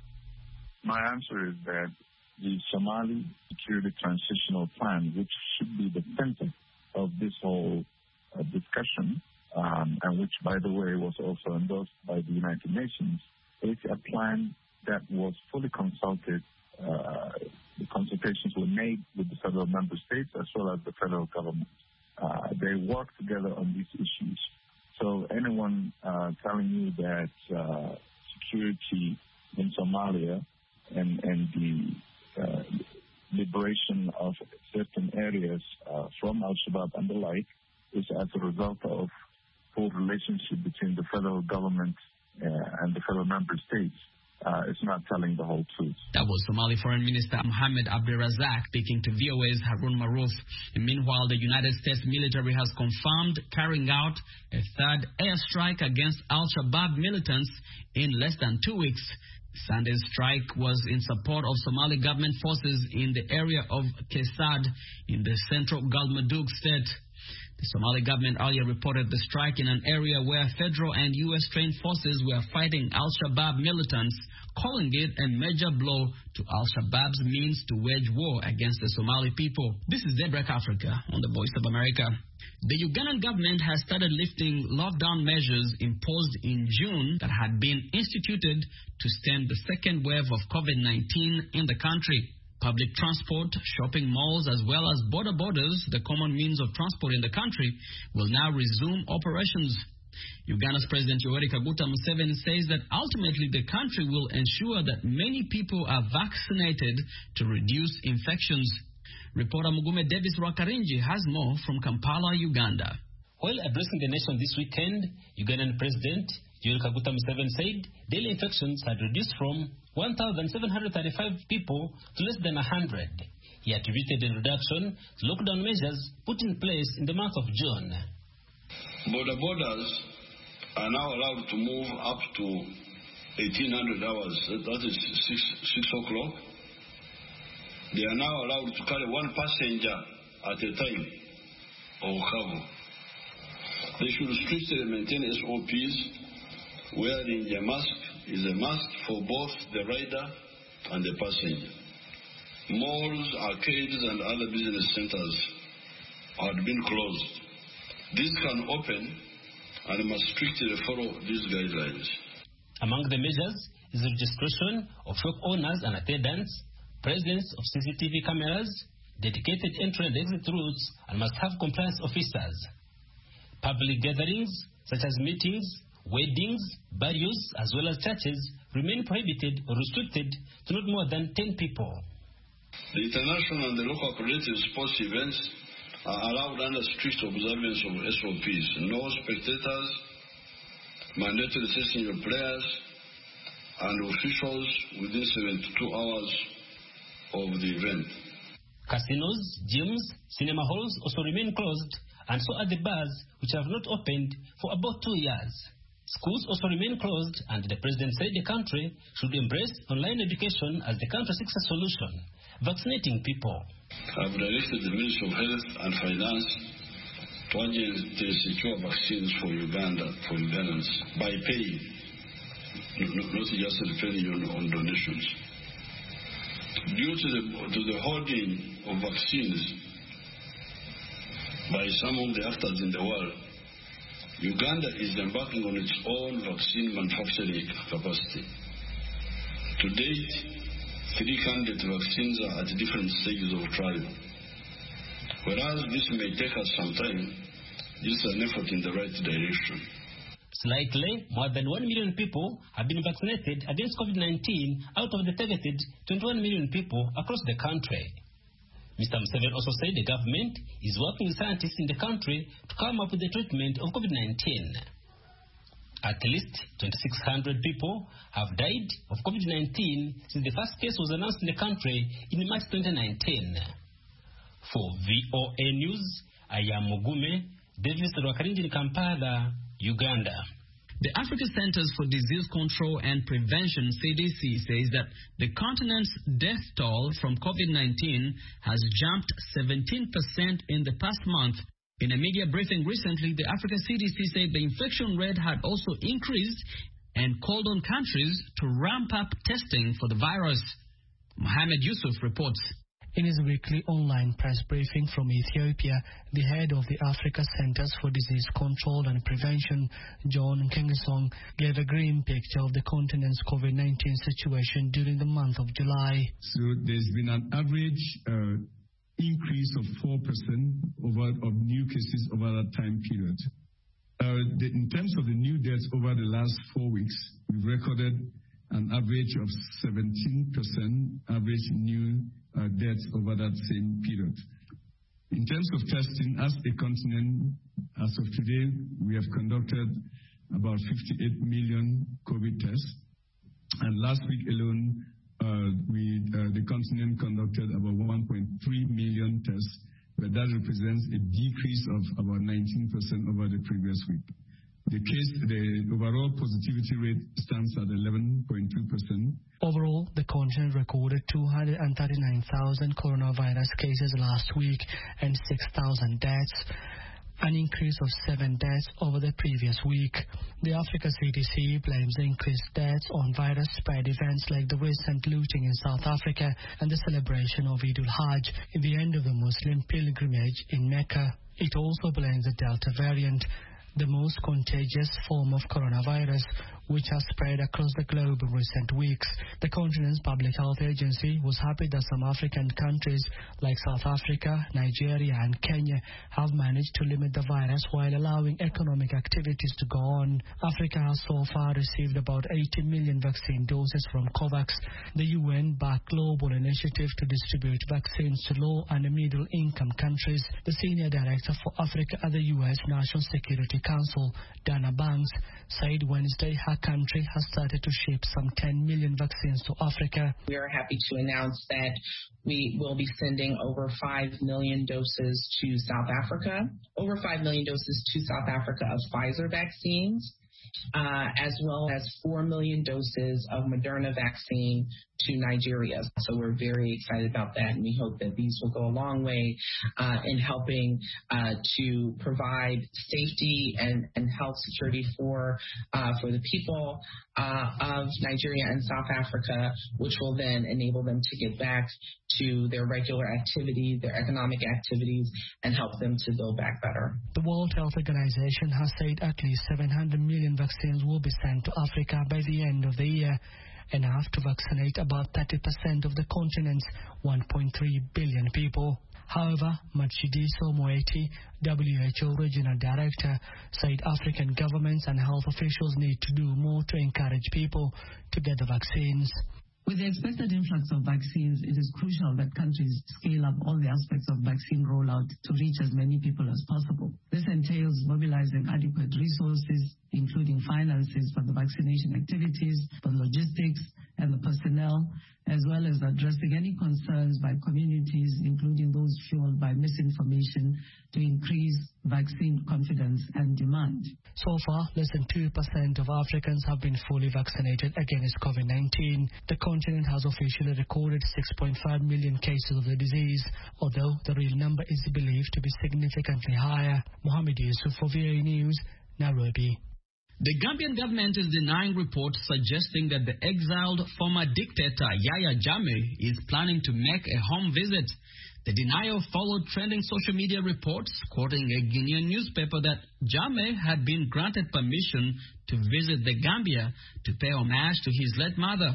My answer is that the Somali Security Transitional Plan, which should be the center of this whole uh, discussion, um, and which, by the way, was also endorsed by the United Nations, is a plan that was fully consulted. Uh, the consultations were made with the federal member states as well as the federal government. Uh, they work together on these issues. So anyone uh, telling you that uh, security in Somalia and, and the uh, liberation of certain areas uh, from Al-Shabaab and the like is as a result of full relationship between the federal government uh, and the federal member states. Uh, it's not telling the whole truth. That was Somali Foreign Minister Mohammed Abdirazak speaking to V O A's Harun Maruf. And meanwhile, the United States military has confirmed carrying out a third airstrike against Al-Shabaab militants in less than two weeks. Sunday's strike was in support of Somali government forces in the area of Kesad in the central Galmudug state. The Somali government earlier reported the strike in an area where federal and U S-trained forces were fighting Al-Shabaab militants, calling it a major blow to Al-Shabaab's means to wage war against the Somali people. This is Daybreak Africa on the Voice of America. The Ugandan government has started lifting lockdown measures imposed in June that had been instituted to stem the second wave of COVID nineteen in the country. Public transport, shopping malls, as well as border borders, the common means of transport in the country, will now resume operations. Uganda's President Yoweri Kaguta Museveni says that ultimately the country will ensure that many people are vaccinated to reduce infections. Reporter Mugume Davis Rwakarinji has more from Kampala, Uganda. While addressing the nation this weekend, Ugandan President Yoweri Kaguta Museveni said daily infections had reduced from one thousand seven hundred thirty-five people to less than one hundred. He attributed the reduction to lockdown measures put in place in the month of June. Border borders are now allowed to move up to eighteen hundred hours. That is six, six o'clock. They are now allowed to carry one passenger at a time or cargo. They should strictly maintain S O Ps. Wearing a mask is a must for both the rider and the passenger. Malls, arcades, and other business centers had been closed. These can open and must strictly follow these guidelines. Among the measures is the registration of shop owners and attendants, presence of C C T V cameras, dedicated entry and exit routes, and must have compliance officers. Public gatherings, such as meetings, weddings, burials, as well as churches, remain prohibited or restricted to not more than ten people. The international and the local collective sports events are allowed under strict observance of S O Ps. No spectators, mandatory testing of players and officials within seventy-two hours of the event. Casinos, gyms, cinema halls also remain closed, and so are the bars, which have not opened for about two years. Schools also remain closed, and the president said the country should embrace online education as the country seeks a solution, vaccinating people. I've directed the Ministry of Health and Finance to urgently secure vaccines for Uganda, for Ugandans, by paying, not just depending on, on donations. Due to the, to the hoarding of vaccines by some of the actors in the world, Uganda is embarking on its own vaccine manufacturing capacity. To date, three candidate vaccines are at different stages of trial. Whereas this may take us some time, this is an effort in the right direction. Slightly more than one million people have been vaccinated against COVID nineteen out of the targeted twenty-one million people across the country. Mister Museveni also said the government is working with scientists in the country to come up with the treatment of COVID nineteen. At least twenty-six hundred people have died of COVID nineteen since the first case was announced in the country in March twenty nineteen. For V O A News, I am Mugume Davis Rwakarinji in Kampala, Uganda. The Africa Centers for Disease Control and Prevention, C D C, says that the continent's death toll from COVID nineteen has jumped seventeen percent in the past month. In a media briefing recently, the Africa C D C said the infection rate had also increased and called on countries to ramp up testing for the virus. Mohamed Yusuf reports. In his weekly online press briefing from Ethiopia, the head of the Africa Centers for Disease Control and Prevention, John Kengesong, gave a grim picture of the continent's COVID nineteen situation during the month of July. So there's been an average uh, increase of four percent over, of new cases over that time period. Uh, the, in terms of the new deaths over the last four weeks, we've recorded an average of seventeen percent average new uh, deaths over that same period. In terms of testing, as a continent, as of today, we have conducted about fifty-eight million COVID tests. And last week alone, uh, we, uh, the continent conducted about one point three million tests, but that represents a decrease of about nineteen percent over the previous week. The case, the overall positivity rate stands at eleven point two percent. Overall, the continent recorded two hundred thirty-nine thousand coronavirus cases last week and six thousand deaths, an increase of seven deaths over the previous week. The Africa C D C blames the increased deaths on virus spread events like the recent looting in South Africa and the celebration of Eid al-Hajj, the end of the Muslim pilgrimage in Mecca. It also blames the Delta variant, the most contagious form of coronavirus, which has spread across the globe in recent weeks. The continent's public health agency was happy that some African countries like South Africa, Nigeria and Kenya have managed to limit the virus while allowing economic activities to go on. Africa has so far received about eighty million vaccine doses from COVAX, the U N-backed global initiative to distribute vaccines to low and middle-income countries. The senior director for Africa at the U S National Security Council, Dana Banks, said Wednesday her country has started to ship some ten million vaccines to Africa. We are happy to announce that we will be sending over five million doses to South Africa, over five million doses to South Africa of Pfizer vaccines, uh, as well as four million doses of Moderna vaccine to Nigeria. So we're very excited about that, and we hope that these will go a long way uh, in helping uh, to provide safety and, and health security for uh, for the people uh, of Nigeria and South Africa, which will then enable them to get back to their regular activity, their economic activities, and help them to build back better. The World Health Organization has said at least seven hundred million vaccines will be sent to Africa by the end of the year, enough to vaccinate about thirty percent of the continent's one point three billion people. However, Matshidiso Moeti, W H O Regional Director, said African governments and health officials need to do more to encourage people to get the vaccines. With the expected influx of vaccines, it is crucial that countries scale up all the aspects of vaccine rollout to reach as many people as possible. This entails mobilizing adequate resources, including finances for the vaccination activities, for logistics, and the personnel, as well as addressing any concerns by communities, including those fueled by misinformation, to increase vaccine confidence and demand. So far, less than two percent of Africans have been fully vaccinated against COVID nineteen. The continent has officially recorded six point five million cases of the disease, although the real number is believed to be significantly higher. Mohammed Yusuf for V O A News, Nairobi. The Gambian government is denying reports suggesting that the exiled former dictator Yahya Jammeh is planning to make a home visit. The denial followed trending social media reports quoting a Guinean newspaper that Jammeh had been granted permission to visit the Gambia to pay homage to his late mother.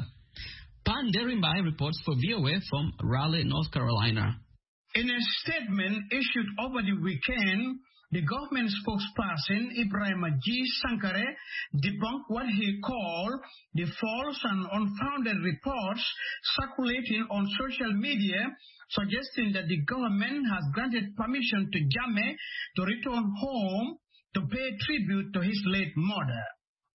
Pan Derimbai reports for V O A from Raleigh, North Carolina. In a statement issued over the weekend, the government spokesperson, Ibrahim G. Sankare, debunked what he called the false and unfounded reports circulating on social media suggesting that the government has granted permission to Jammeh to return home to pay tribute to his late mother.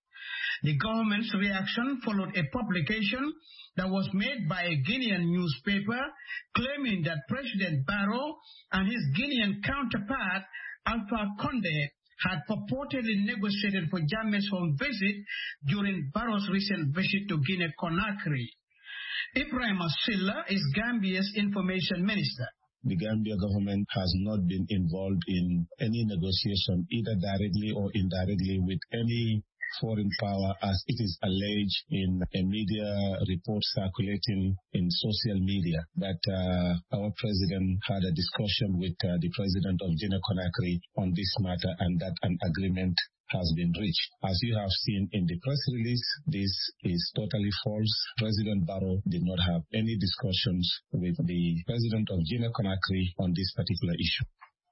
The government's reaction followed a publication that was made by a Guinean newspaper claiming that President Barrow and his Guinean counterpart Alpha Condé had purportedly negotiated for Jammeh's home visit during Barrow's recent visit to Guinea-Conakry. Ibrahim Silla is Gambia's information minister. The Gambia government has not been involved in any negotiation, either directly or indirectly, with any foreign power, as it is alleged in a media report circulating in social media that uh, our president had a discussion with uh, the president of Guinea-Conakry on this matter and that an agreement has been reached. As you have seen in the press release, this is totally false. President Barrow did not have any discussions with the president of Guinea-Conakry on this particular issue.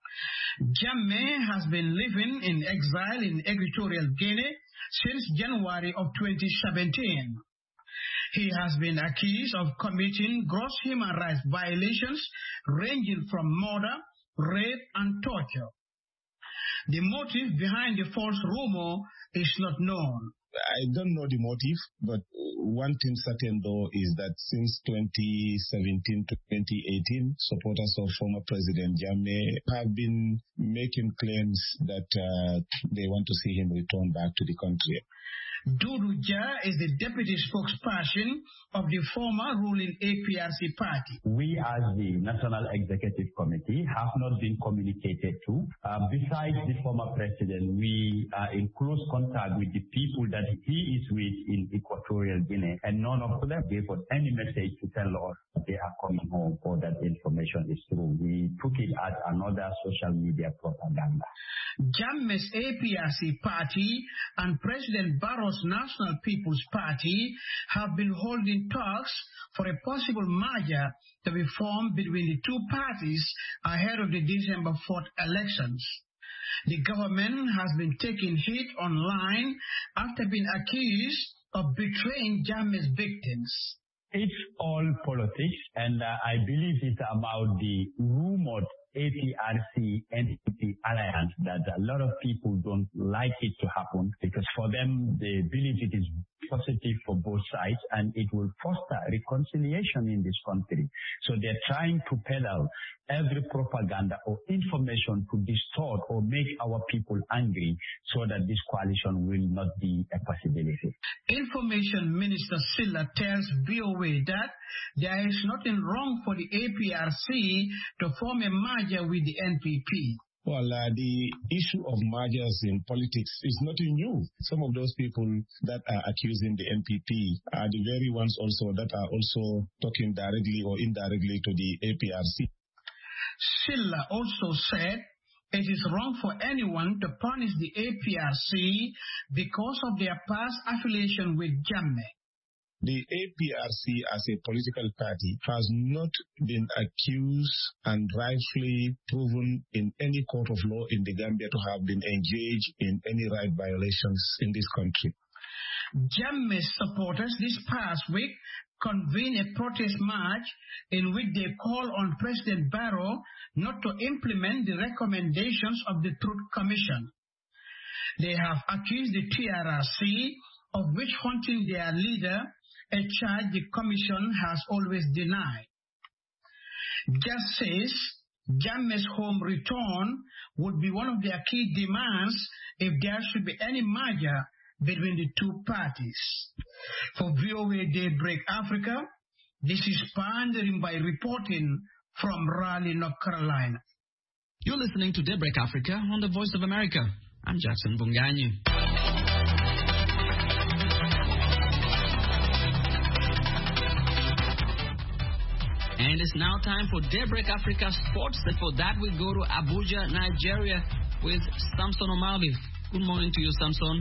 Jammeh has been living in exile in Equatorial Guinea since January of twenty seventeen. He has been accused of committing gross human rights violations ranging from murder, rape, and torture. The motive behind the false rumor is not known. I don't know the motive, but one thing certain though is that since twenty seventeen to twenty eighteen, supporters of former President Jammeh have been making claims that uh, they want to see him return back to the country. Dudu Jah is the deputy spokesperson of the former ruling A P R C party. We as the National Executive Committee have not been communicated to. Uh, besides the former president, we are in close contact with the people that he is with in Equatorial Guinea, and none of them gave us any message to tell us they are coming home or that information is true. We took it as another social media propaganda. Jammeh's A P R C party and President Barrow's National People's Party have been holding talks for a possible merger to be formed between the two parties ahead of the December fourth elections. The government has been taking heat online after being accused of betraying Jammeh's victims. It's all politics, and uh, I believe it's about the rumored A P R C N P P alliance that a lot of people don't like it to happen because for them they believe it is positive for both sides and it will foster reconciliation in this country. So they're trying to peddle every propaganda or information to distort or make our people angry so that this coalition will not be a possibility. Information Minister Silla tells V O A that there is nothing wrong for the A P R C to form a merger with the N P P. Well, uh, the issue of mergers in politics is nothing new. Some of those people that are accusing the N P P are the very ones also that are also talking directly or indirectly to the A P R C. Silla also said it is wrong for anyone to punish the A P R C because of their past affiliation with Jammeh. The A P R C as a political party has not been accused and rightfully proven in any court of law in the Gambia to have been engaged in any right violations in this country. Jammeh supporters this past week convened a protest march in which they call on President Barrow not to implement the recommendations of the Truth Commission. They have accused the T R R C of witch hunting their leader, a charge the Commission has always denied. Just says Jammeh's home return would be one of their key demands if there should be any merger between the two parties. For V O A Daybreak Africa, this is Pandering by reporting from Raleigh, North Carolina. You're listening to Daybreak Africa on the Voice of America. I'm Jackson Bunganyi. And it's now time for Daybreak Africa Sports. And for that, we go to Abuja, Nigeria with Samson Omali. Good morning to you, Samson.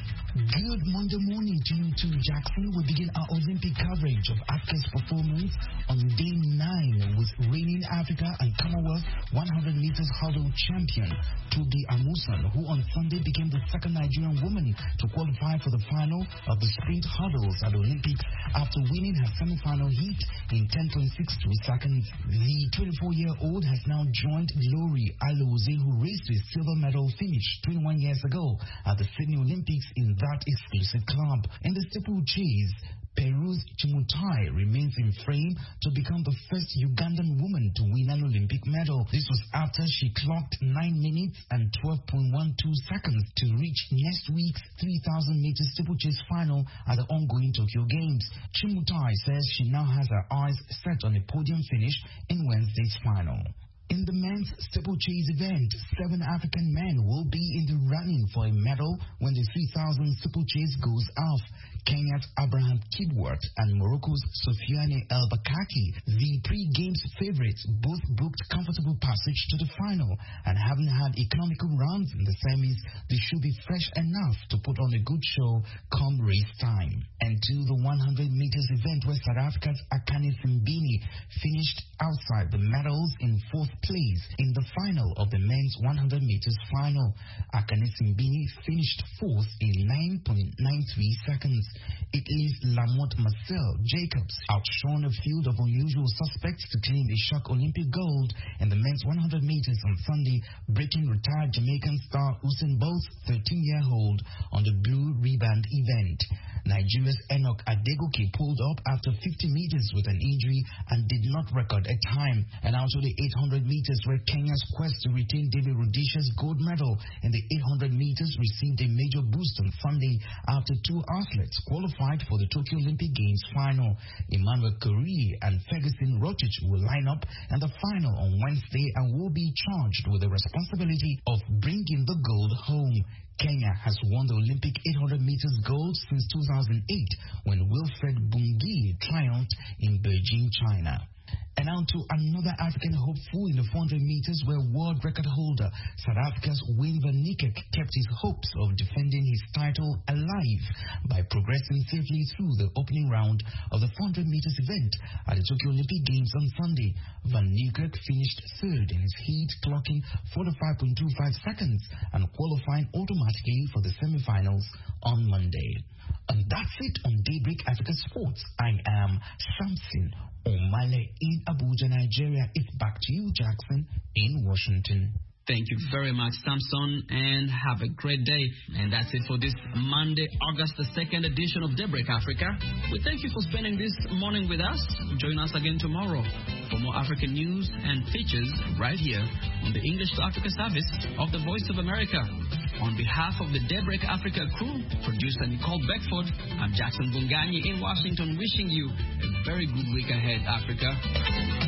Good Monday morning to you too, Jackson. We begin our Olympic coverage of Africa's performance on day nine with reigning Africa and Commonwealth one hundred meters hurdle champion Tobi Amusan, who on Sunday became the second Nigerian woman to qualify for the final of the sprint hurdles at the Olympics after winning her semi-final heat in ten point six two seconds. The twenty-four-year-old has now joined Glory Aloze, who raced a silver medal finish twenty-one years ago at the Sydney Olympics in that exclusive club. In the steeplechase, Peru's Chimutai remains in frame to become the first Ugandan woman to win an Olympic medal. This was after she clocked nine minutes and twelve point one two seconds to reach next week's three thousand meters steeplechase final at the ongoing Tokyo Games. Chimutai says she now has her eyes set on a podium finish in Wednesday's final. In the men's steeplechase event, seven African men will be in the running for a medal when the three thousand steeplechase goes off. Kenya's Abraham Kibwart and Morocco's Sofiane El Bakaki, the pre-games favorites, both booked comfortable passage to the final, and having had economical rounds in the semis, they should be fresh enough to put on a good show come race time. And to the one hundred meters event where South Africa's Akani Simbini finished outside the medals in fourth place in the final of the men's one hundred meters final. Akani Simbini finished fourth in nine point nine three seconds. Italy's Lamont Marcel Jacobs outshone a field of unusual suspects to claim a shock Olympic gold in the men's one hundred meters on Sunday, breaking retired Jamaican star Usain Bolt's thirteen-year-old on the blue riband event. Nigeria's Enoch Adegoke pulled up after fifty meters with an injury and did not record a time. And also the eight hundred meters, where Kenya's quest to retain David Rudisha's gold medal in the eight hundred meters received a major boost on Sunday after two athletes qualified for the Tokyo Olympic Games final. Emmanuel Curry and Ferguson Rotich will line up in the final on Wednesday and will be charged with the responsibility of bringing the gold home. Kenya has won the Olympic eight hundred meters gold since two thousand eight when Wilfred Bungei triumphed in Beijing, China. And now to another African hopeful in the four hundred meters, where world record holder South Africa's Wayne van Niekerk kept his hopes of defending his title alive by progressing safely through the opening round of the four hundred meters event at the Tokyo Olympic Games on Sunday. Van Niekerk finished third in his heat, clocking forty-five point two five seconds and qualifying automatically for the semifinals on Monday. And that's it on Daybreak Africa Sports. I am Samson Omale in Abuja, Nigeria. It's back to you, Jackson, in Washington. Thank you very much, Samson, and have a great day. And that's it for this Monday, August the second edition of Daybreak Africa. We thank you for spending this morning with us. Join us again tomorrow. for more African news and features right here on the English to Africa service of the Voice of America. On behalf of the Daybreak Africa crew, producer Nicole Beckford, I'm Jackson Bunganyi in Washington, wishing you a very good week ahead, Africa.